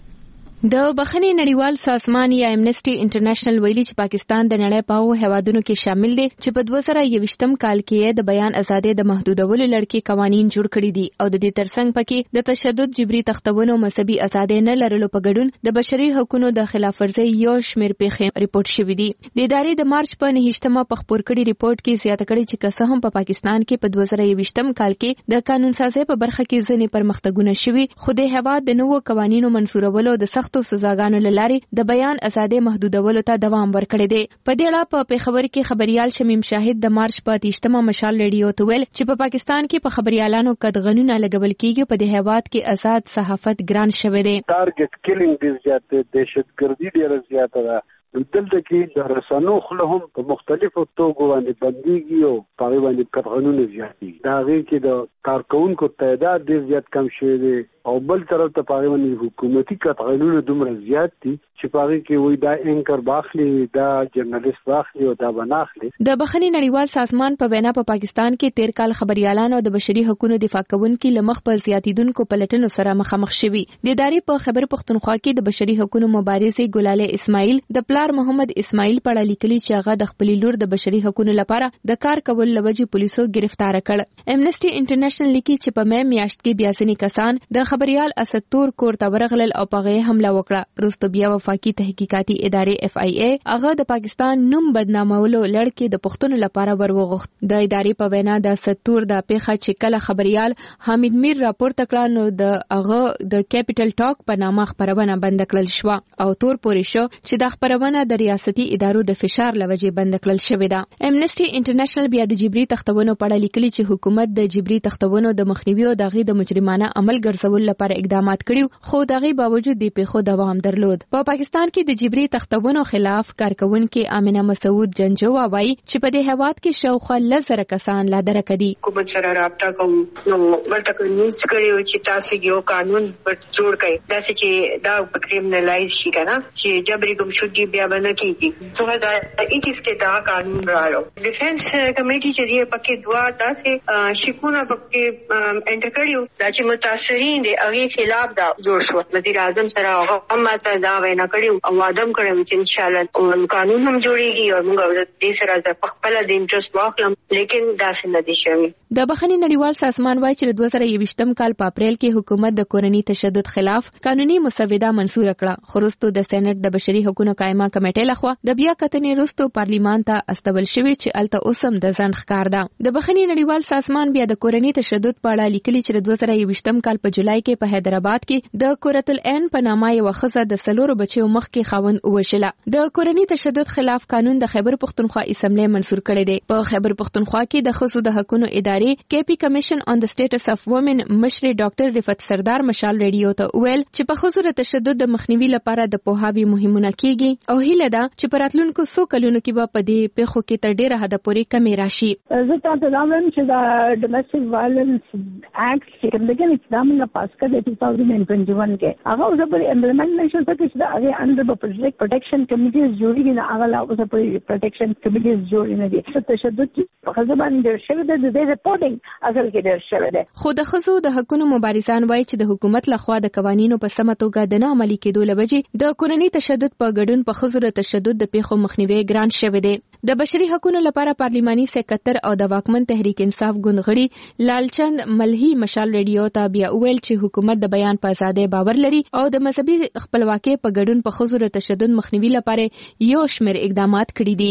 [SPEAKER 16] د بخښنې نړیوال سازمان یا امنسټي انټرنیشنل ویلي چې پاکستان د نړۍ په هغو هیوادونو کې شامل دی چې په دوه زره یوویشتم کال کې د بیان ازادۍ د محدودولو لړ کې قوانین جوړ کړي دي او د دې ترڅنګ پکې د تشدد، جبري تختونو، مذهبي ازادۍ نه لرلو په ګډون د بشري حقوقو د خلاف ورزۍ یو شمېر پیښې ریپورت شوې دي. د ادارې د مارچ په نهشتمه په خپور کړي ریپورت کې زیاته کړي چې که څه هم په پاکستان کې په دوه زره یوویشتم کال کې د قانون سازۍ په برخه کې ځینې پرمختګونه شوي، خو د هیواد د نوو قوانینو منسوړولو د سختو سزاګانو لاري د بیان ازادۍ محدودولو ته دوام ورکړی دی. په دې اړه په پیښور کې خبريال شمیم شاهد د مارچ په اتهمه مشال ریډیو ته ویل چې په پاکستان کې په خبريالانو قدغنونه لګول کیږي، په دې هیواد کې آزاد صحافت ګران شوی دی.
[SPEAKER 17] ټارګټ کیلینګ ډیر زیات دی، دهشتګردي ډیر زیاته ده. دلته کې د رسنو خله هم په مختلفو توګو باندې بنديږي او په باندې قدغنونه زیات دي. دا غي کې د کارکونکو تعداد ډیر زیات کم شوی دی او بل طرف ته په باندې حکومتي قطعنونه دومره زیات دي چې په هغه کې وای دا انکر باخلي، دا جرنالیست باخلي او دا بناخلي.
[SPEAKER 16] د بخښنې نړیوال سازمان په وینا په پاکستان کې تیر کال خبريالانو د بشري حقوقو دفاع کوونکو لمخ په زیاتیدونکو پلټنو سره مخامخ شوي. د ادارې په خبر پښتونخوا کې د بشري حقوقو مبارزې ګلاله اسماعیل د پلار محمد اسماعیل په اړه لیکلي چې هغه د خپل لور د بشري حقوقو لپاره د کار کول لوجې پولیسو گرفتار کړ. امنسټي انټرنیشنل لیکي چې په مې میاشت کې بیا ځینې کسان د خبريال اسدتور کور ته ورغلل او په غي حمله وکړه. وروسته بیا وفاقي تحقیقاتي ادارې اف آی ای هغه د پاکستان نوم بدنامولو لړ کې د پښتون لپاره وروغښت. د ادارې په وینا د اسدتور د پیښه چې کله خبريال حامد میر راپورته کړ نو د هغه د کیپټل ټاک په نامه خبرونه بند کړل شو او تور پورې شو چې د خبرونه د ریاستي ادارو د فشار لوجې بند کړل شوې ده. امنسټي انټرنیشنل بیا د جبري تختونو په اړه لیکلي چې حکومت د جبري تختونو د مخنیوي او دغه د مجرمانه عمل ګرځول لپاره اقدامات کړیو، خو دغه باوجود د پیښو دوام درلود. په پاکستان کې د جبري تختونو خلاف کارکونکو امینه مسعود جنجو وایي چې په دې هیواد کې شاوخوا لزر کسان لا درکدي.
[SPEAKER 18] حکومت سره رابطه کوم نو ورته کنيز کړیو چې تاسو یو قانون پر جوړ کړئ داسې چې دا کریم شي کنه چې جبري ګمشدګي بیا باندې کیږي. دو ہزار اکیس کې دا قانون راغلو. ډیفنس کمیټي چې یې پکې دوا داسې شکونه پکې انټر کړیو چې متاثرین دي هغه خلاف دا جوړ شو. وزیر اعظم سره هغه ماته دا وینا کړیو او وعده کړم چې ان شاء الله قانون هم جوړيږي او موږ د سره د خپل د انټرست واخلم، لیکن دا څنګه دي شوی.
[SPEAKER 16] د بخښنې نړیوال سازمان وايي چې د دوه زره یوویشتم کال په اپریل کې حکومت د کورنۍ تشدد خلاف قانوني مسوده منسوخ کړه، خو وروسته د سېنات د بشري حقوقو قائمه کمیټې لخوا د بیا کتنې وروسته پارلیمان ته استول شوی چې الته اوسم د ځان ښکار ده. د بخښنې نړیوال سازمان بیا د کورنۍ تشدد په اړه لیکلي چې د دوه زره یوویشتم کال په جولای کې په حیدرآباد کې د کورۃ العین په نامه یو ښځه د سلورو بچیو مخ کې خاوند ووژله. د کورنۍ تشدد خلاف قانون د خیبر پښتونخوا اسمبلی منسوخ کړی دی. په خیبر پښتونخوا کې د ښځو د حقوقو ادارې کې پی کمیشن آن د سټیټس اف وومن مشر ډاکټر رفعت سردار مشال ریډیو ته ویل چې په ښځو د تشدد د مخنیوي لپاره د پوهاوی مهمونه کیږي او هیله ده چې په راتلونکو څو کلونو کې به په دې پیښو کې تر ډیره حد پورې کمی راشي.
[SPEAKER 19] زه تاسو ته وایم چې دا ډومېسټک وایلنس اکټ چې کوم دغه اقدام نه پاس کړ د دوه هزار اکیس کې هغه اوسه پر امپلیمنٹ نشو سکه چې دا هغه انډر پروجیکټ پروټیکشن کمیټیز جوړیږي نه هغه لا اوسه پر پروټیکشن کمیټیز جوړ نه دي. تشدد په خزه باندې شوی د دې ریپورټینګ اصل کې ډېر شوی دی.
[SPEAKER 16] خو د ښځو د حقوقو مبارزان وایي چې د حکومت لخوا د قوانینو په سمه توګه د نه عملي کېدو لوجې د کورنۍ تشدد په ګډون په ښځو د تشدد د پیښو مخنیوي ګران شوی دی. د بشري حقوقو لپاره پارلماني سکرټر او د واکمن تحریک انصاف ګوندغړي لالچند ملهي مشال ریډیو ته بیا ویل چې حکومت د بیان په آزادۍ باور لري او د مذهبي خپلواکۍ په ګډون په ښځو د تشدد مخنیوي لپاره یو شمېر اقدامات کړي دي.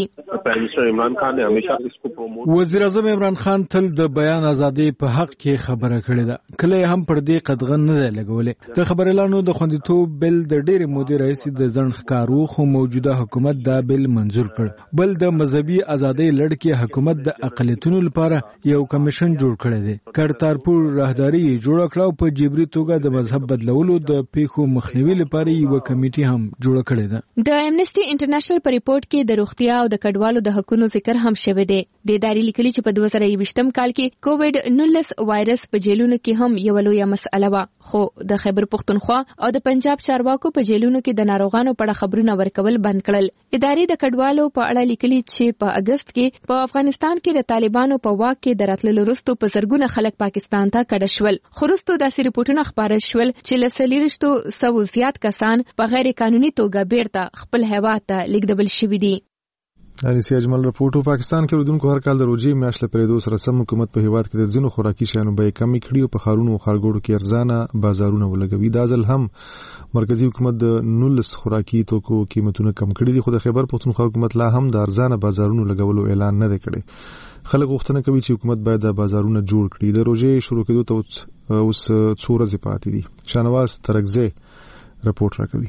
[SPEAKER 15] Prime minister Imran Khan ने हमेशा इसको promote
[SPEAKER 20] वزیر اعظم عمران خان تل د بیان ازادي په حق کې خبره کړې ده کله هم پر دې قدغن نه لګولې د خبرلانو د خوندیتوب بل د ډېر مودې رئیس د ځن ښکارو خو موجوده حکومت دا بل منزور کړ بل د مذهبي ازادي لړ حکومت د اقلیتونو لپاره یو کمیشن جوړ کړی دی کرتارپور راهداري جوړ کړو په جبري توګه د مذهب بدلولو د پیښو مخنیوي لپاره یو کمیټي هم جوړ کړی ده
[SPEAKER 16] د امنیسټي انټرنیشنل په ریپورت کې د روغتیا او د کډوالو د حقوقو ذکر هم شوی دی د ادارې لیکلي چې په دوه زره یوویشتم کال کې کووډ نولس وایرس په جیلونو کې هم یو لویه مسئله وه خو د خیبر پختونخوا او د پنجاب چارواکو په جیلونو کې د ناروغانو په اړه خبرونه ورکول بند کړل ادارې د کډوالو په اړه لیکلي چې په اگست کې په افغانستان کې د طالبانو په واک کې د راتللو وروسته په زرګونه خلک پاکستان ته کډه شول خو وروسته داسې ریپورتونه خپاره شول چې له څلوېښتو سوو زیات کسان په غیر قانوني توګه بیرته خپل هیواد ته لیږدول شوي دي
[SPEAKER 1] انیسی اجمل رپورټو پاکستان کې ودونکو هر کال د روزي میاشت لپاره د سره سم حکومت په هیواد کې د ځینو خوراکي شیانو بیې کمی کړي او په خارونو او خارګوړو کې ارزانه بازارونه ولګوي دا ځل هم مرکزی حکومت د نولس خوراکي توکو قیمتونه کم کړي دي خو د خیبر پختونخوا حکومت لا هم د ارزانه بازارونو لګولو اعلان نه کړي خلک غوښتنه کوي چې حکومت باید د بازارونه جوړ کړي د روزي شروع کېدو ته اوس څو ورځې پاتې دي شانواز ترکزه رپورټ راکوي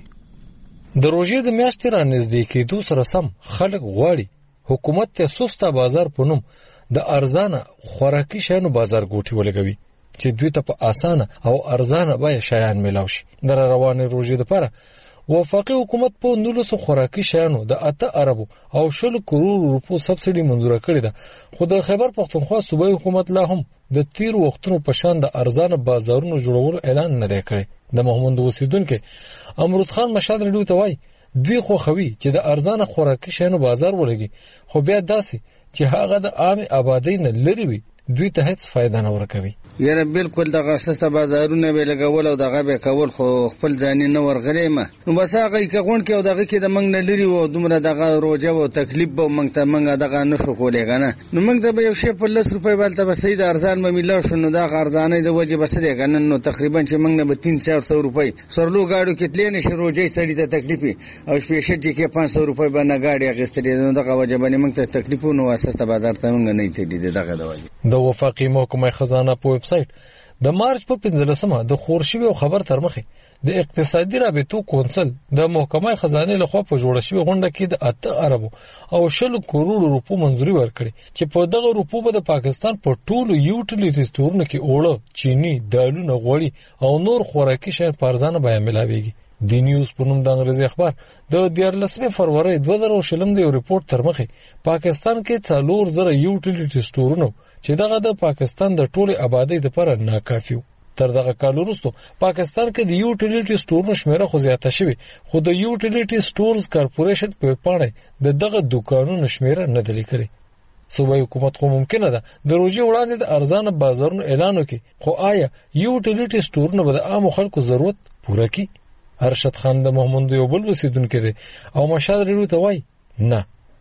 [SPEAKER 21] د روژې د میاشتې را نږدې کېدو سره سم خلک غواړي حکومت ته سسته بازار په نوم د ارزانه خوراکي شیانو بازار ګوټي ولګوي چې دوی ته په اسانه او ارزانه بیه شیان میلاو شي د روانې روژې لپاره وفاقي حکومت په نولسو خوراکي شیانو د اته اربو او شل کروڑ روپو سبسیډي منظور کړې ده خو د خیبر پختونخوا صوبایي حکومت لا هم د تیر وختونو په شان د ارزانه بازارونو جوړولو اعلان نه دی کړی د محمود اوسیدونکو امرود خان مشهد رډیو ته وایي دوی خو خوي چې د ارزانه خوراکي شیانو بازار ولګي خو بیا داسې چې هغه د عام آبادی نه لري وي دوی ته هیڅ فائدہ نه ورکوي
[SPEAKER 22] یاره بالکل دغه سسته بازارونه به لګول او دغه به کول خو خپل ځاني نه ورغلې ما نو بس هغه کې غون کې او دغه کې د منګ نه لري وو دومره دغه روجه او تکلیف به منګ ته منګ دغه نه شو کولې کنه نو منګ ته به یو شی په لس روپۍ بالته به سید ارزان به ملو شنو دا ارزانې د وجه بس دی کنه نو تقریبا چې منګ نه به تین سو روپۍ سرلو گاډو کې تلې نه روجه سړی ته تکلیف او سپیشل چې کې پنځه سو روپۍ باندې گاډي اخیستلې نو دغه وجه باندې منګ ته تکلیف نو واسطه بازار ته منګ نه تېدې دغه د وجه
[SPEAKER 21] د وفاقي محکمه خزانه په ویب سټ د مارچ په پنځلسمه د خورشوي خبر تر مخه د اقتصادي رابطو کونسل د محکمه خزانه لخوا په جوړ شوی غونډه کې د اته اربو او شل کروڑ روپو منځوري ورکړي چې په دغه روپو به د پاکستان په ټولو یوټیلیټی سټورونو کې اوړه چینی دالونه غوړي او نور خوراکي شیان په ارزانه بیه ملاويږي دی نیوز په نوم د انګریزي اخبار د دیارلسمه فروری دوه زره شلم د ریپورت تر مخه پاکستان کې څلور زره یوټیلیټی سټورونو چې دغه د پاکستان د ټولي آبادی لپاره ناکافي تر دغه کال وروسته پاکستان کې د یوټیلیټی سټورونو شمیره خو زیاته شوه خو د یوټیلیټی سټورز کارپوریشن په پاڼه د دغه دکانونو شمیره نه دلی کړي صوبایي حکومت خو ممکنه ده د روزي وړاندې د ارزانه بازارونو اعلان وکړي خو آیا یوټیلیټی سټورونه به د عام خلکو ضرورت پوره کړي ارشد خان د محمود یو بل وسیدونکو دی او مشهد رډیو ته وای نه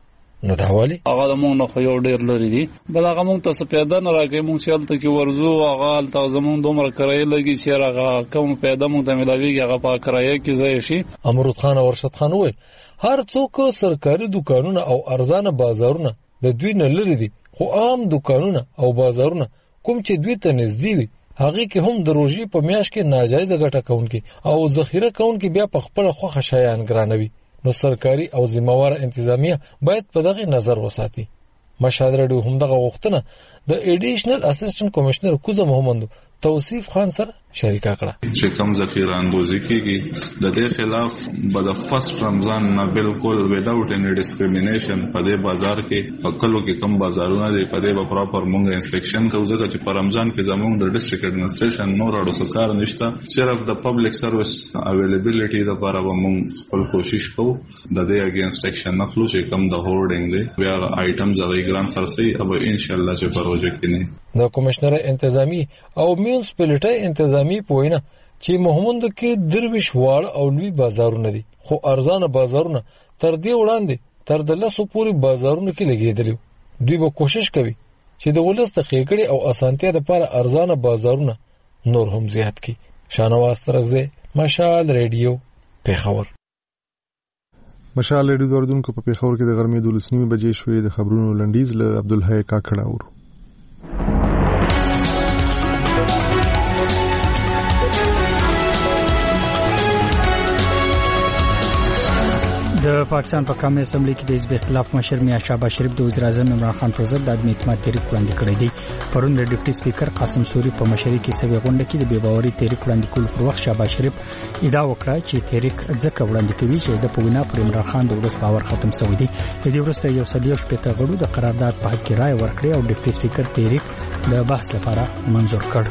[SPEAKER 21] نو دا والی
[SPEAKER 23] هغه د مونږ نه یو ډیر لري دي بل هغه مونږ ته پیدا نه راکې مونږ چې الته کې ورزو هغه ته زمون دومره کرایه لګي چې هغه کوم پیدا مونږ ته ملاويږي هغه په کرایه کې ځای شي
[SPEAKER 21] امرود خان او ارشد خان وای هر څوک سرکاري دکانونه او ارزانه بازارونه د دوی نه لري دي خو عام دکانونه او بازارونه کوم چې دوی ته نږدې وي هغه کې هم د روزي په میاش کې ناجایز ګټه کوونکي او ذخیره کوونکي بیا په خپل خوخه شایان ګرانوي نو سرکاري او ذمہوار انتظامیه باید په دغه نظر وساتي مشهد رډیو هم دغه وختونه د ایډیشنل اسسټنټ کمشنر کوزه محمد توصیف خان سره شریکا کړه
[SPEAKER 6] چې کم ذخیره اندوزي کیږي د دې خلاف به د فرست رمضان نه بالکل وداوټ اني ډیسکریمینیشن په دې بازار کې په کلو کې کم بازارونه دي په دې په پراپر مونږ انسپیکشن کوو ځکه چې په رمضان کې زموږ د ډیسټریکټ ایڈمنسټریشن نور اړو سکار نشته صرف د پبلک سرویس availability لپاره به مونږ خپل کوشش کوو د دې اگینست ایکشن نخلو چې کم د هورډینګ دی بیا آیټمز هغه ګران خرڅي او ان شاء الله چې پروژه کې نه
[SPEAKER 21] د کمشنر انتظامی او میونسپلټي انتظامی پوینه چې محمود کې درویش واړه او لوی بازارونه دي خو ارزانه بازارونه تر دې وړاندې تر د لسو پوري بازارونو کې لګیدل دوی به کوشش کوي چې د ولست خېګړې او اسانتیا لپاره ارزانه بازارونه نور هم زیات کړي شانواز ترغزه مشال ریډیو پیښور
[SPEAKER 1] مشال ریډیو دوردونکو په پیښور کې د غرمې دولس نیمې بجې شوې. د خبرونو لنډیز له عبدالحی کاکړ اورو.
[SPEAKER 2] د پاکستان په قومي اسمبلی کې د حزب اختلاف مشر میاں شهباز شریف د وزیر اعظم عمران خان پر ضد د عدم اعتماد تحریک وړاندې کړی دی. پرون د ډیپټي سپیکر قاسم سوري په مشرۍ کې سوي غونډه کې د بې باوري تحریک وړاندې کولو پر وخت شهباز شریف ادعا وکړه چې تحریک ځکه وړاندې کوي چې د پوینا پر عمران خان د ولس باور ختم شوی دی. د دې وروسته یو سل یو شپږ غړو د قرارداد په حق کې رائے ورکړه او ډیپټي سپیکر تحریک د بحث لپاره منظور کړ.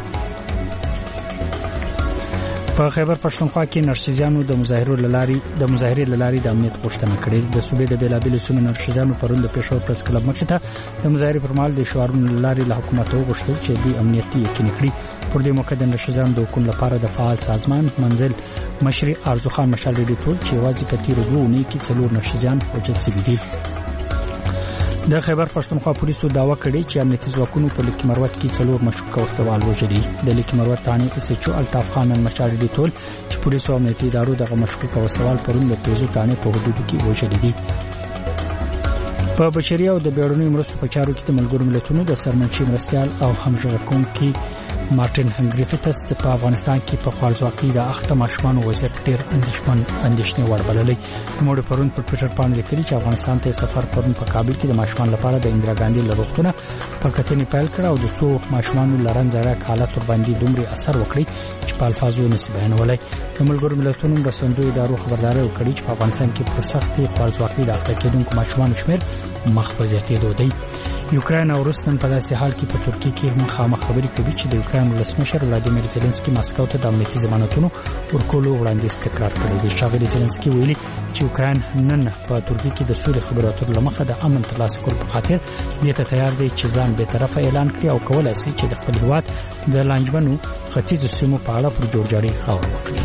[SPEAKER 2] په خیبر پښتونخوا کې نرسيزانو د مظاهرو لاري د مظاهرې لاري د امنیت غوښتنه کړې. د صوبې د بیلابیل سیمو نرسيزانو پرون د پېښور پریس کلب مخې ته د مظاهرې پر مهال د شعارونو لاري له حکومت وغوښتل چې د امنیت یقیني کړي. پر دې موقع د نرسيزانو د حکومت لپاره د فعال سازمان منزل مشري ارزو خان مشال ډیټول چې واځي په تیر دوه اونۍ کې څلور نرسيزان وجل شوي دي. د خیبر پښتونخوا پولیسو داوا کړې چې امنیتي ځواکونو په لیک مروت کې څلور مشکوک وسوال وژلي. د لیک مروت ثاني اس ایچ او الطاف خان مشال ډیټول چې پولیسو امنیتي ادارو دغه مشکوک وسوال پرون د پیزو ثاني په حدود کې وژلي دي. په بشري او د بیړنیو مرستو په چارو کې د ملګرو ملتونو د سرمنشي مرستيال او همغږي کوونکي مارټین هنګریفتس په افغانستان کې په خوارځواکۍ د اخته ماشومان وضعیت ډېر اندېښمن اندېښنې وړ بللی. نوموړي پرون په ټویټر باندې لیکلي چې افغانستان ته سفر پرون په کابل کې د ماشومان لپاره د اندرا ګاندي لروغتونه په کتنې پیل کړ او د څو ماشومانو لرنځره حالت ور باندې دومره اثر وکړي چې په الفاظو نشي بیانولای. د ملګرو ملتونو د سندوی ادارو خبرداري وکړي چې په افغانستان کې په سختي خوارځواکۍ د اخته کېدونکو ماشومان شمېر مخ په زیاتېدو دی. یوکرين او روس نن په داسې حال کې په ترکیه کې مخامخ خبرې کوي چې د یوکرين ولسمشر ولادیمیر زيلنسکي ماسکو ته د امنیتي ضمانتونو ورکولو وړاندیز تکرار کړی دی. ښاغلي زيلنسکي ویلي چې یوکرين نن په ترکیه کې د سوري خبرو اترو لمخه د امن ترلاسه کولو په خاطر دې ته تیار دی چې ځان به طرفه اعلان کړي او کولای شي چې د خپل هیواد د لانجمنو ختیځو سیمو په اړه پر جوړجاړي خبرې وکړي.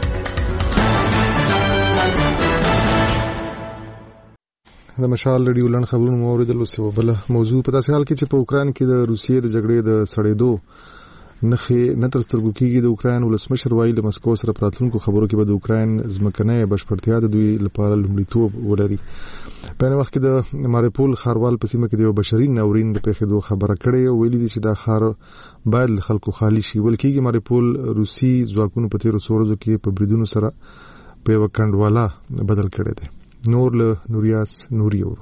[SPEAKER 1] د مشال ریډیو لن خبرونو موریدل اوسه بل موضوع په داسې حال کې چې په اوکران کې د روسیې د جګړې د سړېدو نخې نتر سترګو کېږي. د اوکران ولسمشر وایي له مسکو سره پراتلونکو خبرو کې به د اوکران ځمکنۍ بشپړتیا د دوی لپاره لومړیتوب ولري. په یو وخت کې د ماریپول ښاروال په سیمه کې د بشري ناورین د پیښېدو خبره کړې او ویلي دي چې دا ښار باید له خلکو خالی شي. ولکېږي ماریپول روسي ځواکونو په تیرو څو ورځو کې په بریدونو سره په یو کنډواله بدل کړی دی. نور له نوریاس نوریو.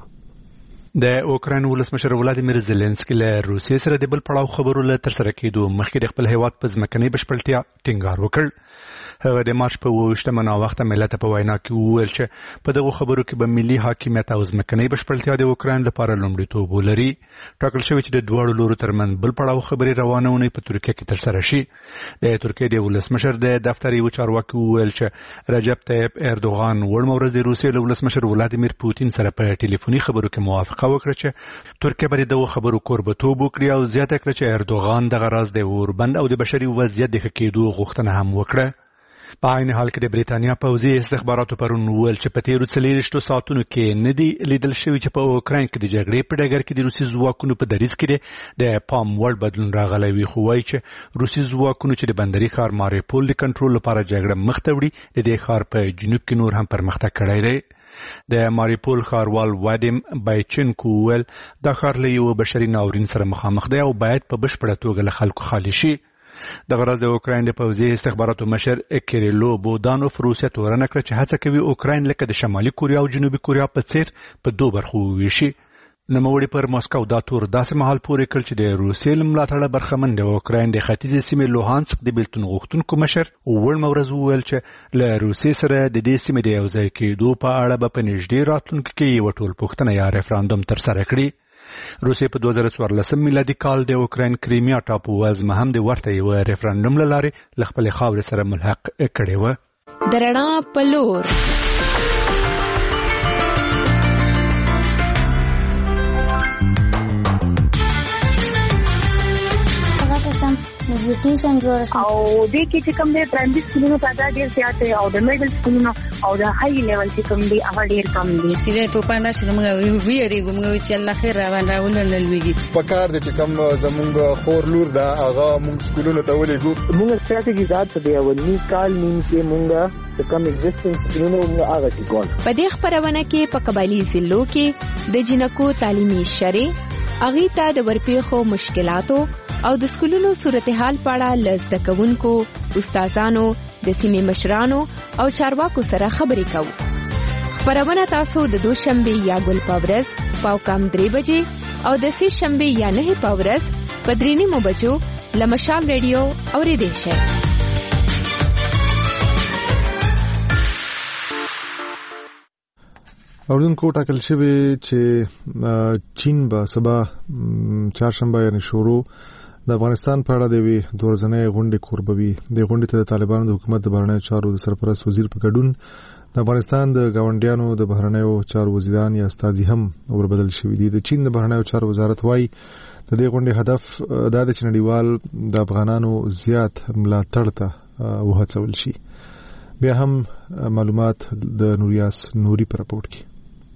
[SPEAKER 4] د اوکرين ولسمشر ولادیمیر زيلنسکي له روسیې سره د بل پړاو خبرو له تر سره کېدو مخکې د خپل هیواد په ځمکنۍ بشپړتیا ټینګار وکړ. هغه د مارچ په وشتمه نا وخت ملت په وینا کې وویل چې په دغه خبرو کې به ملي حاکمیت او ځمکنۍ بشپړتیا د اوکرين لپاره لومړیتوب ولري. ټاکل شوی چې د دوه لورو ترمن بل پړاو خبري روانونه په ترکیه کې تر سره شي. د ترکیه د ولسمشر د دفتر یو چارواکي وویل چې رجب طیب اردوغان وړمه ورځ د روسیې له ولسمشر ولادیمیر پوتین سره په ټلیفوني خبرو کې موافقه وکړه چې ترکیه به دغه خبرو کوربتوب وکړي او زیاته کړه چې اردوغان د غراض د اوربند او د بشري وضعیت د ښه کېدو غوښتنه هم وکړه. په عین حال کې د بریتانیا پوځي استخباراتو پرون وویل چې په تیرو څلېرویشتو ساعتونو کې نه دی لیدل شوی چې په اوکراین کې د جګړې په ډګر کې د روسي ځواکونو په دریځ کې د پام وړ بدلون راغلی وي. خو وایي چې روسي ځواکونو چې د بندري ښار ماریپول د کنټرول لپاره جګړه مخ ته وړي د دې ښار په جنوب کې نور هم پرمختګ کړی دی. د ماریپول ښاروال وادیم بایچنکو ویل دا ښار له یو بشري ناورین سره مخامخ دی او باید په بشپړه توګه له خلکو خالي شي. د غرض د اوکراین د پوځي استخباراتو مشر کیریلو بودانوف روسیا تورنه کړ چې هڅه کوي اوکراین لکه د شمالي کوریا او جنوبي کوریا په څیر په دوه برخو وویشي. نوموړي پر ماسکو دا تور داسې مهال پورې کړ چې د روسیې له ملاتړه برخمن د اوکراین د ختیځې سیمې لوهانسک د بیلتون غوښتونکو مشر وړمه ورځ وویل چې له روسیې سره د دې سیمې د یوځای کېدو په اړه به په نږدې راتلونکي کې یو ټولپوښتنه یا ریفرانډوم ترسره کړي. روسیې په دوه زره څوارلسم میلادي کال د اوکراین کریمیا ټاپو وزمه هم د ورته یو ریفرانډوم له لارې له خپلې خاورې سره ملحق کړی و.
[SPEAKER 16] د رڼا په لور
[SPEAKER 7] Między سټي سنټر او د کې چې کوم د پرایمري سکولونو تعداد ډیر زیات دی او د میډل سکولونو او د های لیول چې کوم دی هغه ډیر کم دی.
[SPEAKER 8] سیده تو پاندې چې موږ ویریږو موږ چې الله خیر روان راولل لویږي
[SPEAKER 9] په کار د چې کوم زمونږ خور لور دا هغه موږ سکولونو ته ولېږو.
[SPEAKER 24] موږ ستراتیژي ذات دی ولني کال نیم کې موږ د کوم ایگزیسټنس سکولونو موږ هغه ټیکول.
[SPEAKER 16] په دې خبرونه کې په قبایلی ضلعو کې د جنکو تعلیمي شرې اغي ته د ورپېښو مشکلاتو او د سکولونو صورتحال په اړه له زده کوونکو، استادانو، د سیمې مشرانو او چارواکو سره خبرې کوو. خبرونه تاسو د دوشنبه یا ګل پاورز پاو کام درې بجې او د سې شنبه یا نه پاورز په درې نیمو بجو له مشال ریډیو اورېدای شئ.
[SPEAKER 1] اوردونکو ټاکل شوی چې چین به سبا چهارشنبه یعنی شروع د افغانستان په اړه د وی دورځنې غونډې کوربوي. د غونډې ته د طالبانو د حکومت د بهرنیو چارو د سرپرست وزیر په ګډون د افغانستان د گاونډیانو د بهرنیو چارو وزیران یا استازي هم وربدل شوي دي. د چین د بهرنیو چارو وزارت وايي د دې غونډې هدف دا د نړیوال د افغانانو زیات ملاتړ ته وهڅول شي. بیا هم معلومات د نوریاس نوري پر راپورټ کې.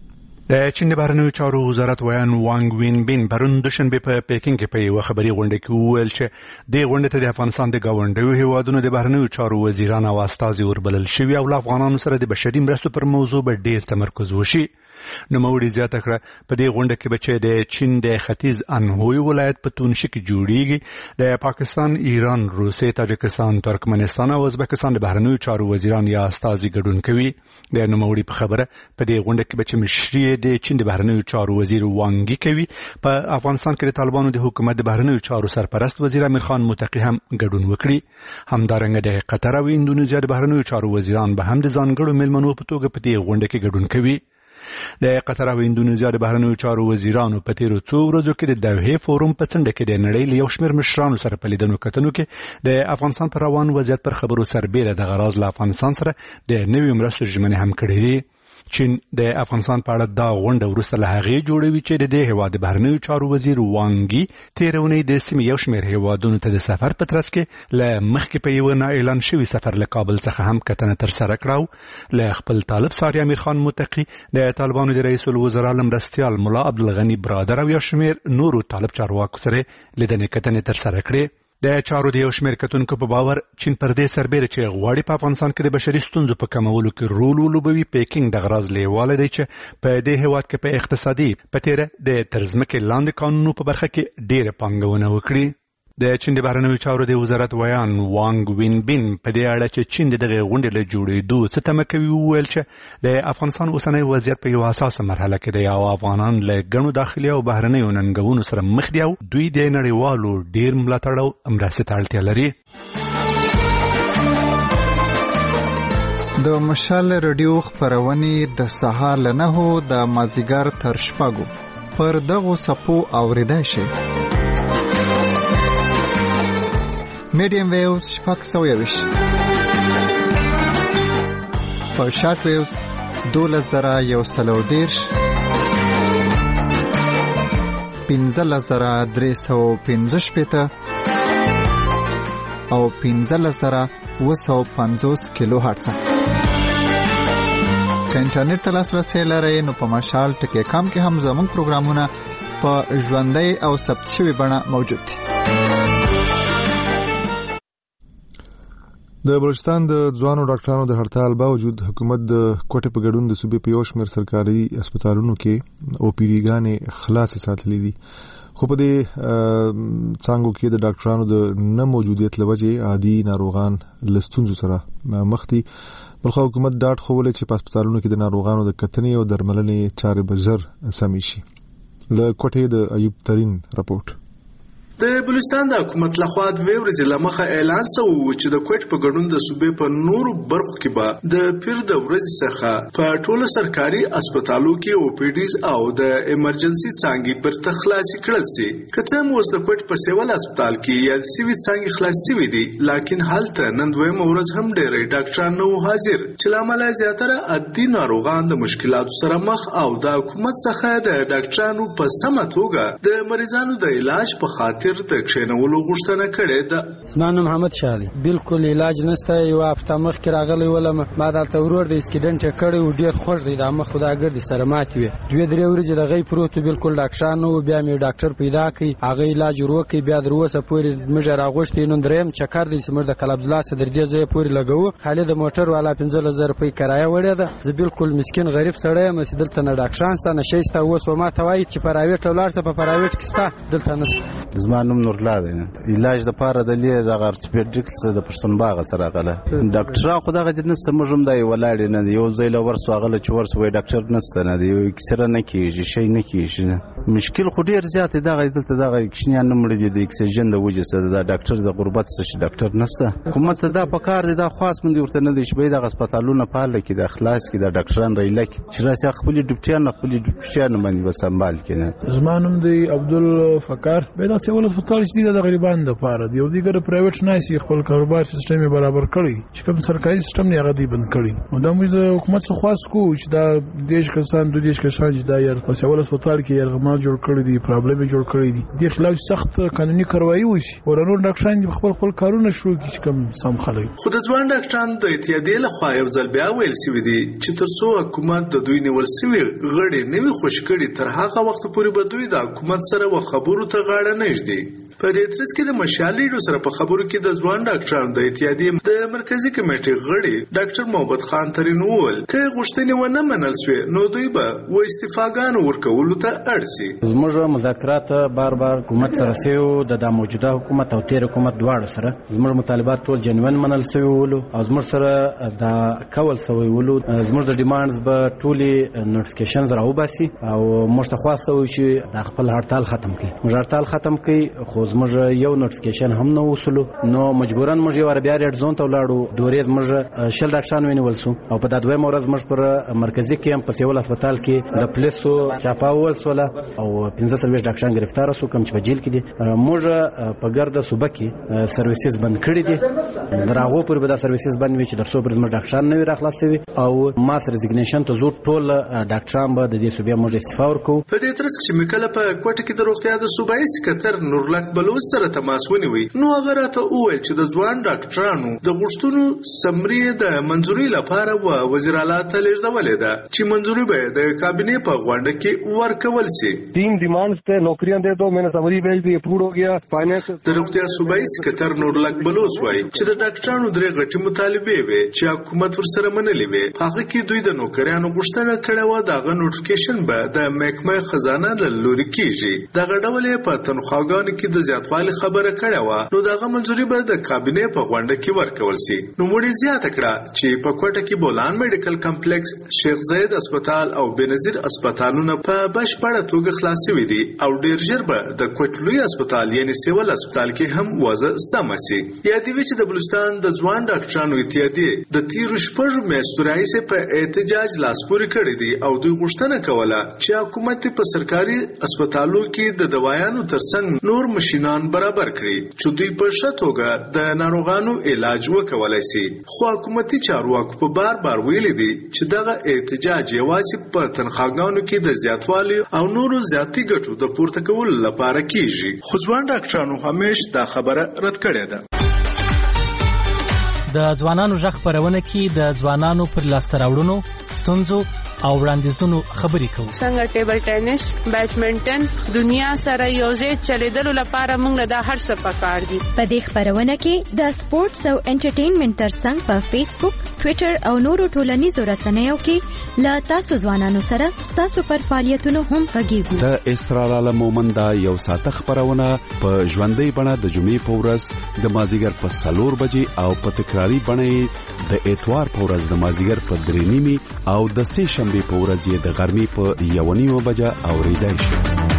[SPEAKER 4] د چین د بهرنیو چارو وزارت ویان وانګ وین بین پرون دوشنبه په پیکینګ کې په یو خبري غونډه کې وویل چې د غونډې ته د افغانستان د گاونډیو هیوادونو د بهرنیو چارو وزیران او استازي وربلل شوي او افغانانو سره د بشري مرستو پر موضوع به ډیر تمرکز وشي. نو موري زیاته کړه په دې غونډه کې بچي د چین د ختیځ انهوی ولایت په تونشي کې جوړیږي د پاکستان، ایران، روسیې، تاجکستان، ترکمنستان او ازبکستان د بهرنیو چارو وزیران یا استازي ګډون کوي. د نو موري په خبره په دې غونډه کې بچي مشري د چین د بهرنیو چارو وزیر وانګي کوي. په افغانستان کې د طالبانو د حکومت د بهرنیو چارو سرپرست وزیر امیر خان متقی هم ګډون وکړي. همدارنګه د قطر او انډونیزیا د بهرنیو چارو وزیران به هم د ځانګړو مېلمنو په توګه په دې غونډه کې ګډون کوي. د قطر او انډونیزیا د بهرنیو چارو وزیرانو په تیرو څو ورځو کې د دوحې فورم په څنډه کې د نړۍ له یو شمېر مشرانو سره په لیدنو کتنو کې د افغانستان پر روان وضعیت پر خبرو سربېره د غراض له افغانستان سره د نویو مرستو ژمنې هم کړې دي. چین د افغانستان په اړه دا غونډه وروسته له هغې جوړوي چې د دې هیواد د بهرنیو چارو وزیر وانګي تېره اونۍ د سیمې یو شمېر هیوادونو ته د سفر په ترڅ کې له مخکې په یوه نا اعلان شوي سفر له کابل څخه هم کتنه ترسره کړه. له خپل طالب ساري امیر خان متقي د طالبانو د رئیس الوزرا له مرستیال ملا عبدالغني برادر او یو شمېر نورو طالب چارواکو سره لیدنې کتنې ترسره کړې. د چارو د یو شمېر کتونکو په باور چین پر دې سربېره چې غواړي په افغانستان کې د بشري ستونزو په کمولو کې رول ولوبوي پیکینګ د غراض لیواله دی چې په دې هیواد کې په اقتصادي په تیره د ترځمکې لاندې قانونو په برخه کې ډېره پانګونه وکړي. د چین د بهرنیو چارو د وزارت ویان وانګ وین بین په دې اړه چې چین د دغه غونډې له جوړېدو څه تمه کوي وویل چې د افغانستان اوسنی وضعیت په یوه حساسه مرحله کې دی او افغانان له ګڼو داخلي او بهرنیو ننګونو سره مخ دي او دوی د نړیوالو ډېر ملاتړ او مرستې ته اړتیا لري.
[SPEAKER 25] د مشال رادیو خبرونه د سهار له نهو د مازیګر تر شپږو پر دغو صفو اوریدای شي. میډیم ویوز شپږ سوه یویش په شارټ ویوز دولس زره یو سلو دیرش پنځلس زره درې سوه پنځه شپېته او پنځلس زره اوه سوه پنځوس کیلو هرټز. که انټرنیټ ته لاسرسی لرئ نو په مشال ټکی کام کې هم زموږ پروګرامونه په ژوندۍ او ثبت شوې بڼه موجود دي.
[SPEAKER 1] د بلوچستان د ځوانو ډاکټرانو د هړتال باوجود حکومت د کوټې په ګډون د صوبې په یو شمېر سرکاري هسپتالونو کې او پی ډي ګانې خلاصې ساتلې دي. خو په دې څانګو کې د ډاکټرانو د نه موجودیت له وجې عادي ناروغان له ستونزو سره مخ دي. بلخو حکومت ډاډ ښوولی چې په هسپتالونو کې د ناروغانو د کتنې او درملنې چارې به ژر سمې شي. له کوټې د ایوب ترین راپورټ.
[SPEAKER 26] د بلوچستان د حکومت لخوا د وی ورځې لمخه اعلان شوی چې د کوټ په ګډون د صوبې په نورو برخو کې به د پیر د ورځې څخه په ټولو سرکاري هسپتالو کې او پی ډیز او د ایمرجنسي څانګې پر تخلاصي کړل شي. که څه هم اوس د کوټ په سیول هسپتال کې یا سیوي څانګې خلاص شوي دي، لکن هلته نن دویمه ورځ هم ډېری ډاکټران نه وو حاضر چې له امله زیاتره عادي ناروغان د مشکلاتو سره مخ او د حکومت څخه د ډاکټرانو په سمه توګه د مریضانو د علاج په خاطر خاطر د کښینولو غوښتنه کړې ده.
[SPEAKER 3] زما نوم محمد شالي. بالکل علاج نشته. یو هفته مخکې راغلی ولم ما دلته ورور د اسکیډنټ کړی و ډېر خوښ دی. دا مخ خدا ګردي سره ماتې وې. دوې درې ورځې د غي پروت بالکل ډاکټر نو بیا مې ډاکټر پیدا کړ. هغه علاج وروکړ. بیا دروسه پورې مجه راغوښتې نو دریم چکر دی سمر د کلب الله صدر دې زې پورې لګاو. خالد موټر والا پنځه زره روپۍ کرایه وړه ده. زه بالکل مسکین غریب سړی یم. دلته نه ډاکټران سته نه شي سته. اوس ما ته وایي چې پرایویټ ولاړ ته په پرایویټ کې سته دلته نشته.
[SPEAKER 5] زما نوم نور الله دی. علاج د پاره د لې د ارتوپیډکس د پښتون باغ سره غله ډاکټر خو دغه د نس مجم دی ولاړ نه دی. یو ځای له ورسو غله چې ورسو وای ډاکټر نشته نه دی. یو کسره نه کیږي شي نه کیږي. مشکل خو ډیر زیات دی. دغه دلته دغه کښنیان نه مړ دي د اکسیجن د وجه سره د ډاکټر د غربت څخه ډاکټر نشته. حکومت دا په کار دی دا خاص مندي ورته نه دی چې به د هسپتالونو په حال کې د اخلاص کې د ډاکټران ریلک چې راسي خپل ډیپټیان خپل ډیپټیان باندې وسمبال کړي.
[SPEAKER 10] زمانم دی عبدل فقار به دا څول هسپتال چې د غریبانو د پاره دی او دیګر پرایویټ نه سي خپل کاروبار سیستم برابر کړی چې کوم سرکاري سیستم نه غدي بند کړی. نو دا موږ د حکومت څخه خواست کو چې دا دیش کسان د دیش کسان چې دا یې په څول هسپتال کې یرغمال جوړ کړی دی پرابلم جوړ کړی دی. د خلاف سخت قانوني کاروایی وشي او نور ډاکټران خپل خپل کارونه شروع کړي چې کوم سم خلک.
[SPEAKER 26] خو د ځوان ډاکټرانو د اتحادیې لخوا یو ځل بیا ویل شوی دی چې ترڅو حکومت د دوی نیول شوی غړي نوي خوش کړي تر هغه وخت پورې به دوی د حکومت سره و خبرو ته غاړه نه ږدي. په دې ترڅ کې د مشالې سره په خبرو کې د ځوان ډاکټرانو د اتحادیې د مرکزی کمیټې غړي ډاکټر محمد خان ترين وویل چې غوښتنې ونه منل شوې نو دوی به و استعفاګان ورکولو ته اړ شي.
[SPEAKER 11] زموږ مذاکرات بار بار حکومت سره سیو د موجوده حکومت او تیر حکومت دواړو سره زموږ مطالبات ټول جنون منل شوی ولو او زموږ سره دا کول شوی ولو. زموږ د ډیماندز به ټولي نوټیفیکیشنز راوباسي او موږ ته خواسته و چې د خپل هړتال ختم کړي. موږ هړتال ختم کړي خو زموږ یو نوټیفیکیشن هم نه وصلو نو مجبورن موږ یو بیا ریډ زون ته ولاړو. دوریز موږ شل ډاکټران ونیول شو او په دادوی مورز موږ پر مرکزی کیمپ په سیول هسپتال کې د پولیسو چاپاول سوله او پنځه سرویس ډاکټران گرفتار شو کوم چې په جیل کې دي. موږ په ګرد صوبه کې سرویسز بند کړي دي. دراغو پر به دا سرویسز بند وي چې درسو پر موږ ډاکټران نه راخلاصوي او ماس ریزګنیشن ته زور ټول ډاکټران به د دې صوبې موږ استعفا ورکو.
[SPEAKER 26] په دې ترڅ کې مکله په کوټه کې د روغتیا د صوبایي سکرټر نورلک بلوچ سره تماس ونیوي نو هغه راته وویل چې د ځوان ډاکټرانو د غوښتنو سمري د منځوري لپاره و وزیر اعلی ته لیږدولې ده چې منځوري به د کابینې په غونډه کې ورکول شي.
[SPEAKER 24] Team demands थे नौकरियां दे दो मैंने समरी भेज दी अप्रूव हो गया फाइनेंस.
[SPEAKER 26] د روغتیا صوبایي سکرټر نورلک بلوچ وایي چې د ډاکټرانو درې غټي مطالبه وي چې حکومت ورسره منلې وي. هغه کې دوی د نوکریانو غوښتنه کړې و دغه نوټیفیکیشن به د محکمه خزانه له لوري کیږي. دغه ډول په تنخواګانو کې د زیاتوالي خبره کړې و نو دغه منځوري به د کابینې په غونډه کې ورکول شي. نو موږ زیاته کړه چې په کوټه کې بولان میډیکل کمپلیکس، شیخ زاید هسپتال او بنظیر هسپتالونه په بشپړه توګه خلاص شوي دي او ډیر ژر به د کوټلوی هسپتال یعنی سیول هسپتال کې هم وضع سم شي. یادې وی چې د بلوچستان د ځوان ډاکټرانو اتحادیې د تیرو شپږو میاشتو راهیسې په احتجاج لاسپورې کړې دي او دوی غوښتنه کوله چې حکومت په سرکاري هسپتالو کې د دوايانو ترڅنګ نور ماشينان برابر کړي چې دوی په ښه توګه د ناروغانو علاج وکولای شي. خو حکومتي چارواکو په بار بار ویلي دي چې دغه احتجاج یوازې په تنخواګانو کې د زیاتوالي او نورو زیاتې ګټو د پورته کولو لپاره کیږي. خو ځوان ډاکټرانو همیشه دا خبره رد کړې ده.
[SPEAKER 12] د ځوانانو ژغ خبرونه کې د ځوانانو پر لاسته راوړنو، ستونزو او وړاندیزونو خبرې کوو.
[SPEAKER 14] څنګه ټیبل ټینس، بیډمنټن دنیا سره یوځای چلیدلو لپاره موږ له هر څه پکار دي.
[SPEAKER 16] په دې خبرونه کې د سپورتس او انټرټینمنټ ترڅنګ په فیسبوک، ټوئیټر او نورو ټولنیزو رسنیو کې له تاسو ځوانانو سره تاسو پر فعالیتونو هم غږیږو.
[SPEAKER 27] د اسرار عالم مومند یو ساعت خبرونه په ژوندۍ بڼه د جمعې په ورځ د مازیګر په څلور بجې او په تکراری بڼه د اتوار په ورځ د مازیګر په درې نیمې او د سې شنبه په ورځ یې د غرمې په یو نیمه بجه اوریدای شي.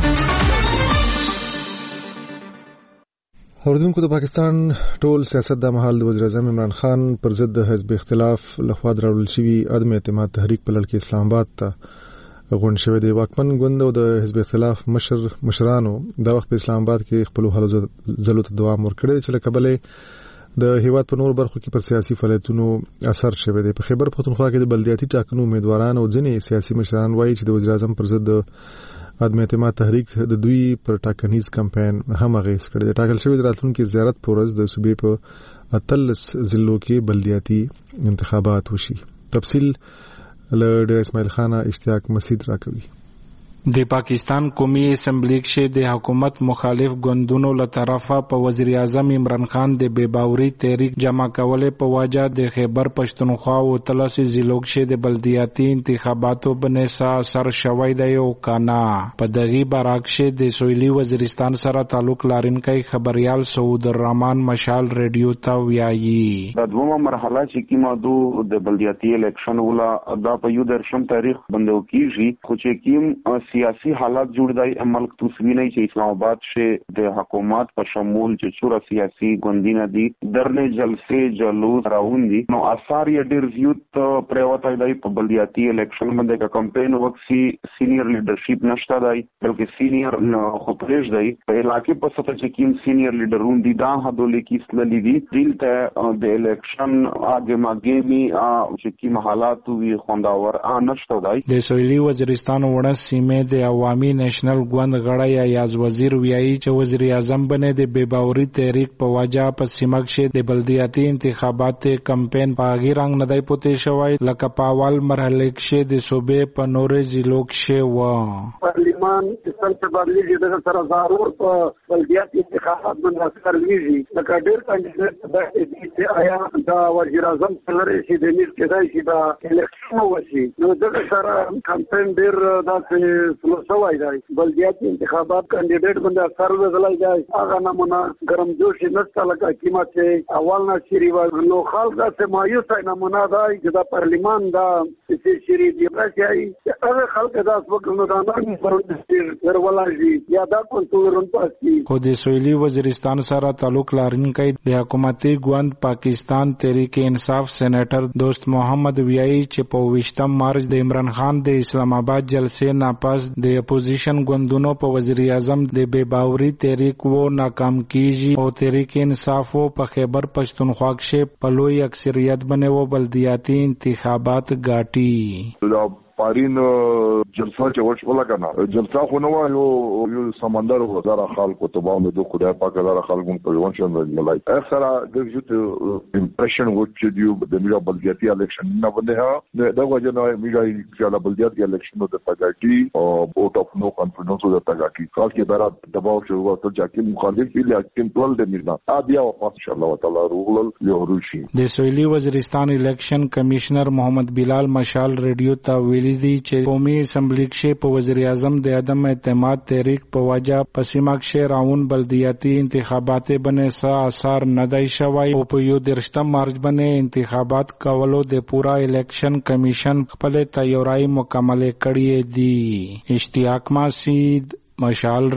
[SPEAKER 1] اوردونکو د پاکستان ټول سیاست د مهال د وزیر اعظم عمران خان پر ضد د حزب اختلاف لخوا دراوړل شوی عدم اعتماد تحریک په لړ کې اسلام آباد ته غونډ شوی دی. واکمن ګوند او د حزب اختلاف مشر مشرانو د وخت په اسلام آباد کې خپل هلو ځلو ته دوام ورکړی چې له کبله د هیواد په نور برخو کې پر سیاسي فعالیتونو اثر شوی دی. په خیبر پختونخوا کې د بلدیاتي ټاکنو امیدواران او ځینې سیاسي مشران وایي چې د وزیر اعظم پر ضد عدم اعتماد تحریک د دوی پر ټاکنیز کمپاین هم اغیز کړی. ټاکل شوی د راتلونکي زیارت په ورځ د صوبې په اتلس ضلعو کې بلدیاتي انتخابات وشي. تفصیل له ډیر اسماعیل خان اشتیاق مسعود راکوي.
[SPEAKER 13] د پاکستان قومي اسمبلی کې د حکومت مخالف ګوندونو له طرفه په وزیر اعظم عمران خان د بے باوري تحریک جمع کولې په وجه د خیبر پښتونخوا او اتلس ضلعو کې د بلدیاتي انتخاباتو باندې اثر شوی دی او کانا په دغه برعکس د سویلي وزیرستان سره تعلق لرونکي خبريال سعود الرحمن مشال ریډیو ته ویایي
[SPEAKER 15] د دومره مرحله چې کیما دو د بلدیاتي الیکشن ولا دا په یو درشم تاریخ بندو کیږي خو چې کیم سیاسی حالات جوړ دی ملک توسوی نه چې اسلام آباد شه د حکومت په شمول چې چوره سیاسی ګوندینه دي درنه جلسه جلوس راوندي نو اثر یې ډیر زیات پریوت دی په بلدیاتي الیکشن باندې کا کمپاین وکسي سینیئر لیډرشپ نشته دی بلکې سینیئر خو پرېش دی په علاقې په سطح چې کیم سینیئر لیډرون دي دا هدولې کې سللی دي دلته د الیکشن اګه ماګېمی چې کیم حالات وی خونداور نشته دی
[SPEAKER 13] د سویلي وزیرستان وړه سیمه د عوامي نېشنل ګوند غړی ایاز وزیر ویایي چې وزیر اعظم باندې د بے باوري تحریک په وجه په سیمه کې د بلدیاتي انتخابات کمپاین په غیر رنګ نه دی پوتې شوی لکه په اول مرحله کې د صوبې په نورې ضلعو کې و
[SPEAKER 17] پارلیمان سیستم ته بدلیږي د سره ضرور په بلدیاتي انتخابات باندې اثر لري لکه ډېر کاندیدټ د چې آیا دا وزیر اعظم سره چې د نیټ کې دی چې دا الیکشن وشي نو دغه سره کمپاین ډېر داسې سلوسوای دی بلدیاتي انتخابات کاندیدټ باندې اثر وزلای دی هغه نمونه ګرم جوشي نشته لکه قیمت چې اول نه شری و نو خلک څه مایوس نمونه دی چې دا پارلیمان دا چې شری دی راځي هغه خلک دا وګورنه دا نه پرونډ ورولایي یا دا کنټرول پاسي
[SPEAKER 13] خو د سویلي وزیرستان سره تعلق لرونکي د حکومتي ګوند پاکستان تحریک انصاف سېنیټر دوست محمد ویایي چې په ویشتم مارچ د عمران خان د اسلام آباد جلسې نه پس د اپوزیشن ګوندونو په وزیر اعظم د بے باوري تحریک وو ناکام کیږي او تحریک انصاف په خیبر پښتونخوا کې په لوی اکثریت باندې و بلدیاتي انتخابات غاټي
[SPEAKER 18] پارین جلسه چې وشوله کنه جلسه خو نو یو یو سمندر وزاره خلکو ته باندې د خدای پاک زاره خلکو په ونشن راځي اکثره د یوت امپریشن وچ دیو د میرا بلدیاتي الیکشن نه باندې ها دا وجه نه میرا چې بلدیاتي الیکشن د تګاټي او اوټ اف نو کانفیډنس د تګاټي خاص کې برات دباو شو ته چې مخالف ویل چې ټول د میرنا ا بیا او ان شاء الله تعالی روغل یو روشي
[SPEAKER 13] د سویلي وزیرستان الیکشن کمشنر محمد بلال مشال ریډیو ته ویلي دي چې قومي اسمبلی کې په وزیر اعظم د عدم اعتماد تحریک په وجه په سیمه کې راون بلدیاتي انتخابات باندې څه اثر نه دی شوی او په یو درشتم مارچ باندې انتخابات کولو د پورا الیکشن کمیشن خپل تیاری مکمل کړی دی. اشتیاق مسعود مشال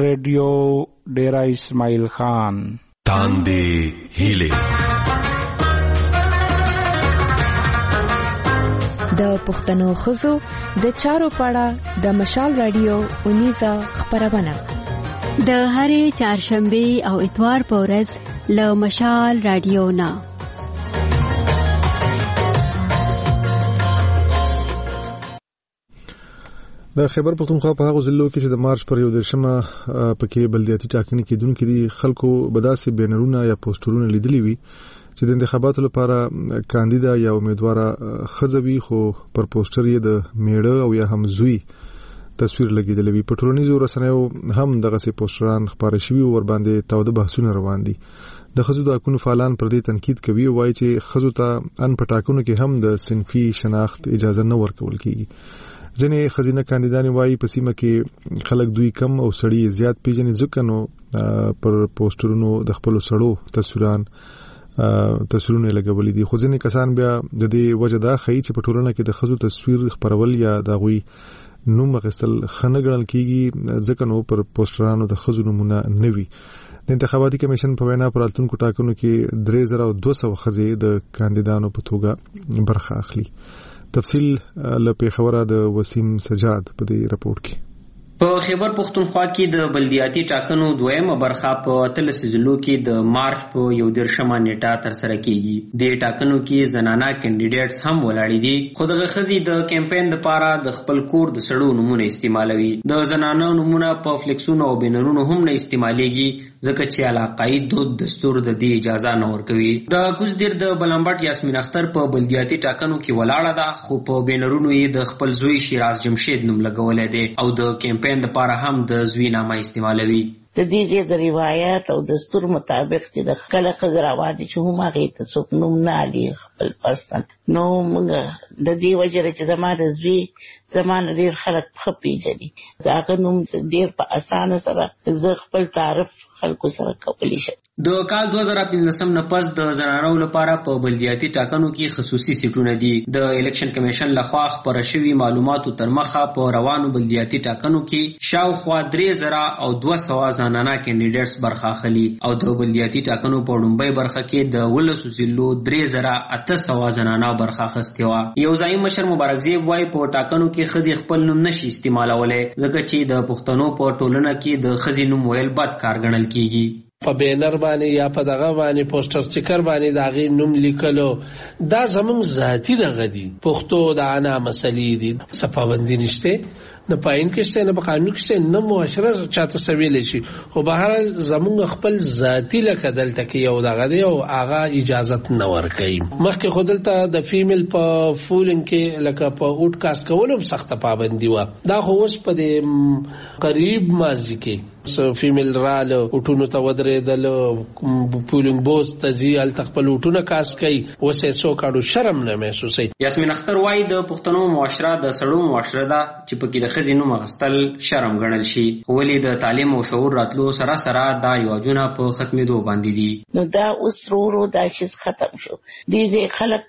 [SPEAKER 13] ریډیو ډیرا اسماعیل خان
[SPEAKER 19] تاندې هیله
[SPEAKER 16] د پښتنو خزو د چارو پاړه د مشال رادیو اونیزه خبرونه
[SPEAKER 20] د هرې چهارشنبه او اتوار په ورځ له مشال رادیو نه
[SPEAKER 1] د خیبر پښتونخوا په هغه ضلعو کې چې د مارچ پر یو درشمه پکې بلدیاتي ټاکنې کېدونکې دي خلکو بداسي بینرونه یا پوسټرونه لیدلي وي چې د انتخاباتو لپاره کاندیدا یا امیدوار خزوي خو پر پوسټر یې د میړه او یا هم زوی تصویر لګیدل وی په ټولنیزو رسنیو هم دغه سي پوسټران خبره شوی ور باندې تاوده بحثونه روان دي. د خزو د حقوقو فعالان پر دې تنقید کوي او وايي چې خزو ته ان پټاکونو کې هم د صنفي شناخت اجازه نه ورکول کیږي. ځنې خزینه کاندیدان وايي په سیمه کې خلک دوی کم او سړی زیات پیژنې ځکه نو پر پوسټرونو د خپل سړو تصویران تصویرونه لګولې دي. خو ځینې کسان بیا د دې وجه دا ښیي چې په ټولنه کې د خزو تصویر خبرول یا د غوي نوم غستل خنه ګڼل کیږي ځکه نو پر پوسټرانو د خزو نمونه نه وي. د انتخاباتي کمیشن په وینا پر راتلونکو ټاکنو کې درې زره دوه سوه خزې د کاندیدانو په توګه برخه اخلي. تفصیل له پیښوره د وسیم سجاد په دې راپور کې.
[SPEAKER 2] په خیبر پښتونخوا کې د بلدیاتي ټاکنو دویمه برخه په اتلس ضلعو کې د مارچ په یو دېرشمه نیټه ترسره کیږي. د ټاکنو کې زنانه کینډیډیټس هم ولاړې دي، خو دغه ښځې د کمپاین لپاره د خپل کور د سړو نومونه استعمالوي. د زنانو نومونه په فلیکسونو او بینرونو هم نه استعمالیږي ځکه چې علاقايي دود دستور د دې اجازه نه ورکوي. د کوزدیر د بلمبټ یاسمین اختر په بلدیاتي ټاکنو کې ولاړه ده، خو په بینرونو یې د خپل زوی شیراز جمشید نوم لګولی دی او د کمپاین د پاره هم د زوی نامه استعمالوي.
[SPEAKER 6] د دې د روایت او دستور مطابق چې د کله ښځه راوادي چې هم هغې ته څوک نوم نه علي خپل پرسنل، نو موږ د دې وجه چې زما د زوی زما نه ډېر خلک ښه پېژني، د هغه نوم ډېر په اسانه سره زه خپل تعارف خلکو سره کولی شم.
[SPEAKER 2] د کال دوه زره پنځلسم نه پس د زنانو لپاره په بلدیاتي ټاکنو کې خصوصي سیټونه دي. د الیکشن کمیشن لخوا خپاره شوي معلوماتو تر مخه په روانو بلدیاتي ټاکنو کې شاوخوا درې زره او دوه سوه زنانه کینډیډیټس برخه اخلي او د بلدیاتي ټاکنو په لومړۍ برخه کې د ولسو ضلعو درې زره اته سوه زنانه برخه اخیستې وه. یو ځایي مشر مبارک زیب وایي په ټاکنو کې ښځې خپل نوم نشي استعمالولی ځکه چې د پښتنو په ټولنه کې د ښځې نوم ویل بد کار ګڼل کیږي.
[SPEAKER 7] په بینر باندې یا په دغه باندې پوسټر سټیکر باندې د هغې نوم لیکلو دا زموږ ذاتي دغه دي، پښتو د انا مسلې دي، څه پابندي نشته، نه په آئین کې شته نه په قانون کې شته نه معاشره چاته څه ویلی شي، خو بهرحال زموږ خپل ذاتي لکه دلته کې یو دغه دی او هغه اجازت نه ورکوي. مخکې خو دلته د فیمیل په فولینګ کې لکه په اوټ کاسټ کولو هم سخته پابندي وه، دا خو اوس په دې قریب ماضي کې فیمیل راله اوټونو ته ودرېدل، پولینګ بوز ته ځي هلته خپل اوټونه کاسټ کوي، اوس یې څوک اړو شرم نه محسوسوي.
[SPEAKER 2] یاسمین اختر وایي د پښتنو معاشره د سړو معاشره ده چې پکې د ښځې نوم اخیستل شرم ګڼل شي، ولې د تعلیم او شعور راتلو سره سره دا رواجونه په ختمېدو باندې دي.
[SPEAKER 6] نو دا اوس ورو ورو دا شیز ختم شو. دې خلک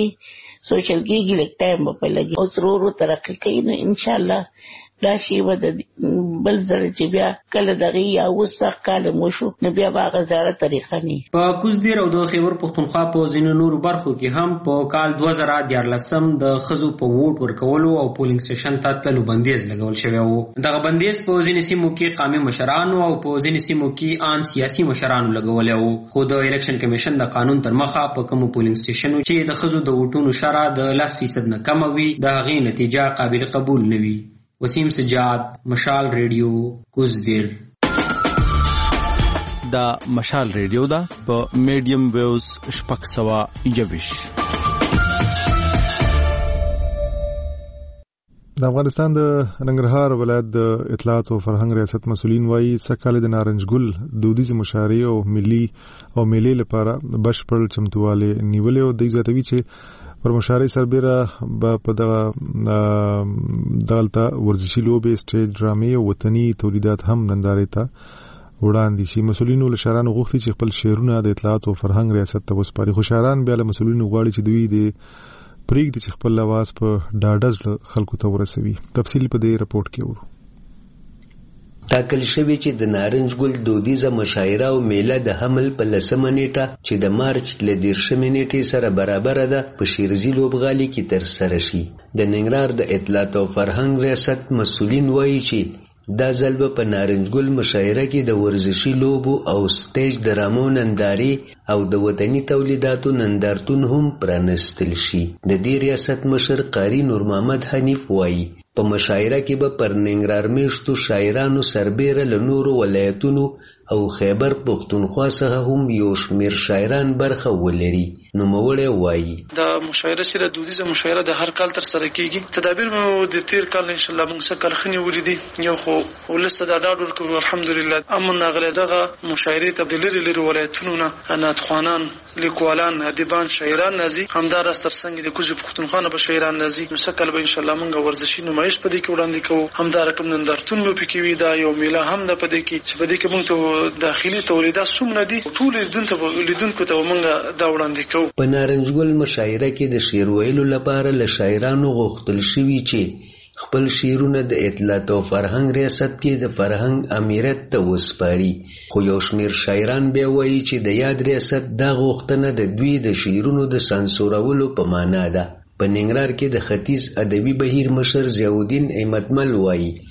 [SPEAKER 6] چې سوشل کېږي لږ ټایم به په لګي، اوس ورو ورو ترقي کوي، نو انشاءالله دا شی به د بل ځل چې بیا کله دغې یا اوس سخت کاله مو شو نو بیا به هغه زاړه طریقه نه وي.
[SPEAKER 2] په کوزدیر او د خیبر پښتونخوا په ځینو نورو برخو کې هم په کال دوه زره دیارلسم د ښځو په ووټ ورکولو او پولینګ سټیشن ته تللو بندیز لګول شوی و. دغه بندیز په ځینې سیمو کې قامي مشرانو او په ځینې سیمو کې ان سیاسي مشرانو لګولی و، خو د الیکشن کمیشن د قانون تر مخه په کومو پولینګ سټیشنو چې د ښځو د ووټونو شرح د لس فیصد نه کمه وي د هغې نتیجه قابل قبول نه وي. وسیم سجاد، مشال ریډیو، کوزدیر.
[SPEAKER 27] دا مشال ریډیو دا په میډیم ویوز شپږ سوه یوویشت.
[SPEAKER 1] د افغانستان د ننګرهار ولایت د اطلاعات او فرهنګ ریاست مسؤلین وایي سکهال د نارنج ګل دودیز مشاعرې او ملي او میلې لپاره بشپړ چمتووالی نیولې او د زیاتوي چې پر مشاعرې سربېره به په دغه دغلته ورزشي لوبې، سټیج ډرامې او وطني تولیدات هم نندارې ته وړاندې شي. مسؤلینو له شاعرانو غوښتي چې خپل شعرونه د اطلاعات او فرهنګ ریاست ته وسپاري، خو شاعران بیا له مسؤلینو غواړي چې دوی د پرېږدي چې خپل اواز په ډاډه زړه خلکو ته ورسوي. تفصیل په دې رپورټ کې ورو.
[SPEAKER 8] ټاکل شوی چې د نارنج ګل دودیزه مشاعره او میله د حمل په لسمه نیټه چې د مارچ له دېرشمې نیټې سره برابره ده په شیرزي لوبغالي کې ترسره شي. د ننګرهار د اطلاعات او فرهنګ ریاست مسؤلین وایي چې دا ځل به په نارنج ګل مشاعره کې د ورزشي لوبو او سټیج ډرامو نندارې او د وطني تولیداتو نندارتون هم پرانستل شي. د دې ریاست مشر قاری نور محمد حنیف وایي په مشاعره کې به پر ننګرهار میشتو شاعرانو سربیره له نورو ولایتونو او خیبر پښتونخوا څخه هم یو شمېر شاعران برخه ولري. نوموړی وایي
[SPEAKER 7] دا مشاعره چې دودیزه مشاعره د هر کال ترسره کیږي، تدابیر مو د تیر کال انشاءالله موږ څه کال ښه نیولي دي، یو خو ولس ته دا ډاډ ورکوو الحمدلله امن راغلی. دغه مشاعرې ته د لرې لرې ولایتونو نه نعتخوانان، لیکوالان، ادیبان، شاعران راځي، همداراز تر څنګ د کوزې پښتونخوا نه به شاعران راځي. نو څه کال به انشاءالله موږ ورزشي نمایش په دې کې وړاندې کوو، همدا رقم نندارتون به پکې وي. دا یو میله هم ده په دې کې چې په دې کې موږ ته داخلي تولیدات څومره دي ټول لیدونکو ته موږ دا وړاندې کوو.
[SPEAKER 8] په نارنج ګل مشاعره کې د شعر ویلو لپاره له شاعرانو غوښتل شوي چې خپل شعرونه د اطلاعات او فرهنګ ریاست کې د فرهنګ امیرت ته وسپاري، خو یو شمېر شاعران بیا وایي چې د یاد ریاست دا غوښتنه د دوی د شعرونو د سانسورولو په معنا ده. په ننګرهار کې د ختیځ ادبي بهیر مشر ضیاءالدین احمدمل وایي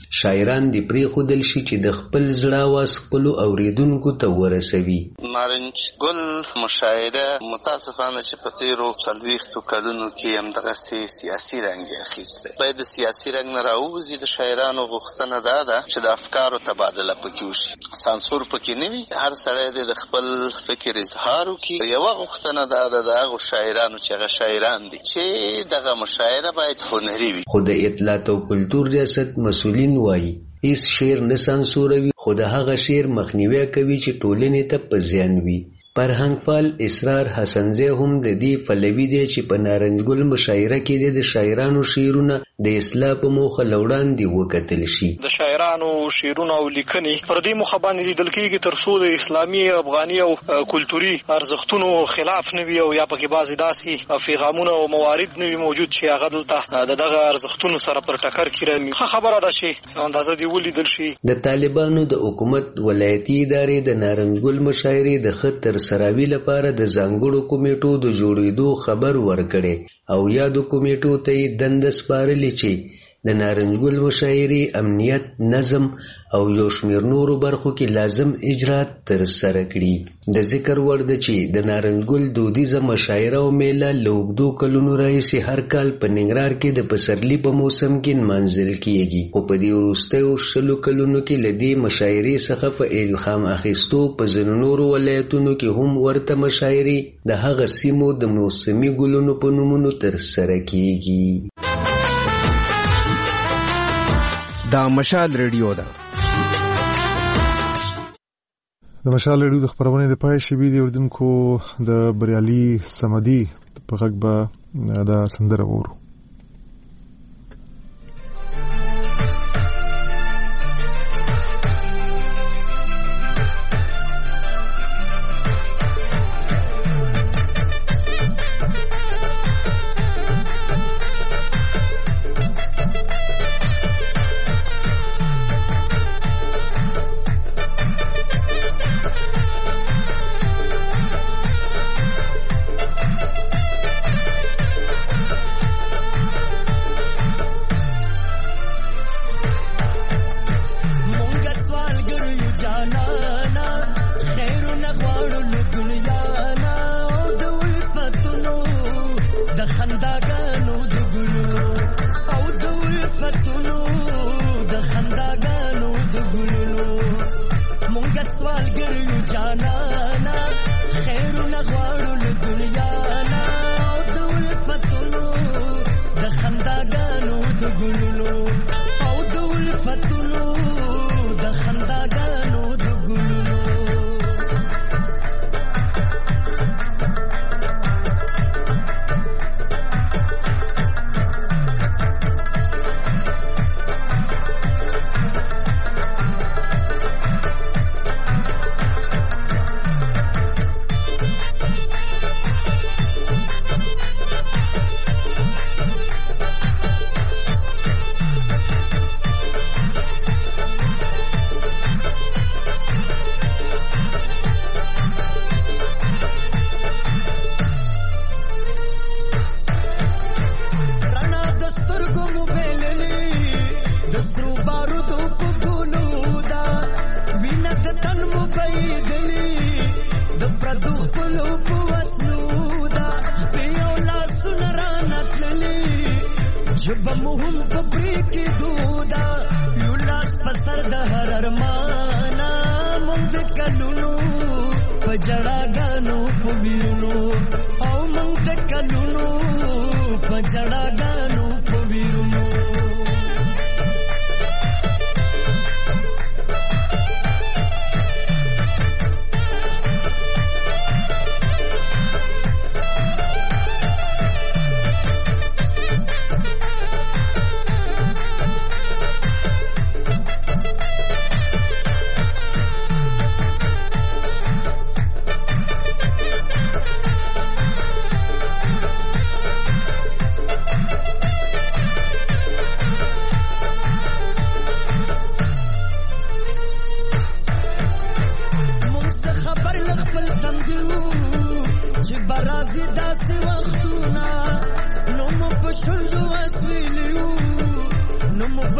[SPEAKER 8] شاعران دې پرېښودل شي چې د خپل زړه آواز خپلو اوریدونکو ته ورسوي.
[SPEAKER 3] نارنج ګل مشاعره متاسفانه چې په تېرو څلوېښتو کلونو کې همدغسې سیاسي رنګ یې اخیستی. باید د سیاسي رنګ نه راووځي. د شاعرانو غوښتنه دا ده چې د افکارو تبادله پکې وشي، سانسور پکې نه وي، هر سړی دې د خپل فکر اظهار وکړي. یوه غوښتنه دا ده د هغو شاعرانو چې هغه شاعران دي چې دغه مشاعره باید هنري وي.
[SPEAKER 8] خو د اطلاعات او کلتور ریاست مسؤلین وایي هیڅ شعر نه سانسوروي، خو د هغه شعر مخنیوی کوي چې ټولنې ته په زیان وي. فرهنګپال اسرار حسنزی هم د دې پلوي دی چې په نارنج ګل مشاعره کې د شاعرانو شعرونه د اصلاح په موخه لوړاندې وکتل شي.
[SPEAKER 4] د شاعرانو شعرونه او لیکنې پر دې موخه باندې لیدل کېږي تر څو د اسلامي، افغاني او کلتوري ارزښتونو خلاف نه وي او یا پکې بعضې داسې پیغامونه او موارد نه وي موجود چې هغه دلته د دغه ارزښتونو سره پر ټکر کې راځي. ښه خبره ده چې اندازه دې ولیدل شي.
[SPEAKER 8] د طالبانو د حکومت ولایتي ادارې د نارنج ګل مشاعرې د ښه ترسروي لپاره د ځانګړو کمیټو د جوړېدو خبر ورکړی او یادو کمیټو ته یې دنده سپارلې چې د نارنج ګل مشاعرې امنیت، نظم او یو شمېر نورو برخو کې لازم اجرات ترسره کړي. د ذکر وړ ده چې د نارنج ګل دودیزه مشاعره او میله له اوږدو کلونو راهیسې هر کال په ننګرهار کې د پسرلي په موسم کې نمانځل کیږي، خو په دې وروستیو شلو کلونو کې له دې مشاعرې څخه په الهام اخیستو په ځینو نورو ولایتونو کې هم ورته مشاعرې د هغه سیمو د موسمي ګلونو په نومونو ترسره کیږي.
[SPEAKER 9] دا مشال ریډیو ده.
[SPEAKER 1] د مشال ریډیو د خبرونه د پای شوی دی اردوونکو د بریالي سمدي په غږ به دا سندره وورو.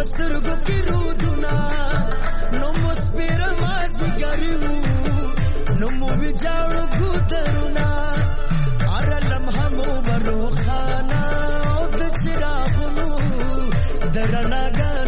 [SPEAKER 5] سترګو کې رودونه نو مو سپېره مازدیګر وو نو مو ویجاړو ګودرونه هره لمحه مو به روښانه او د چراغونو د رڼاګانو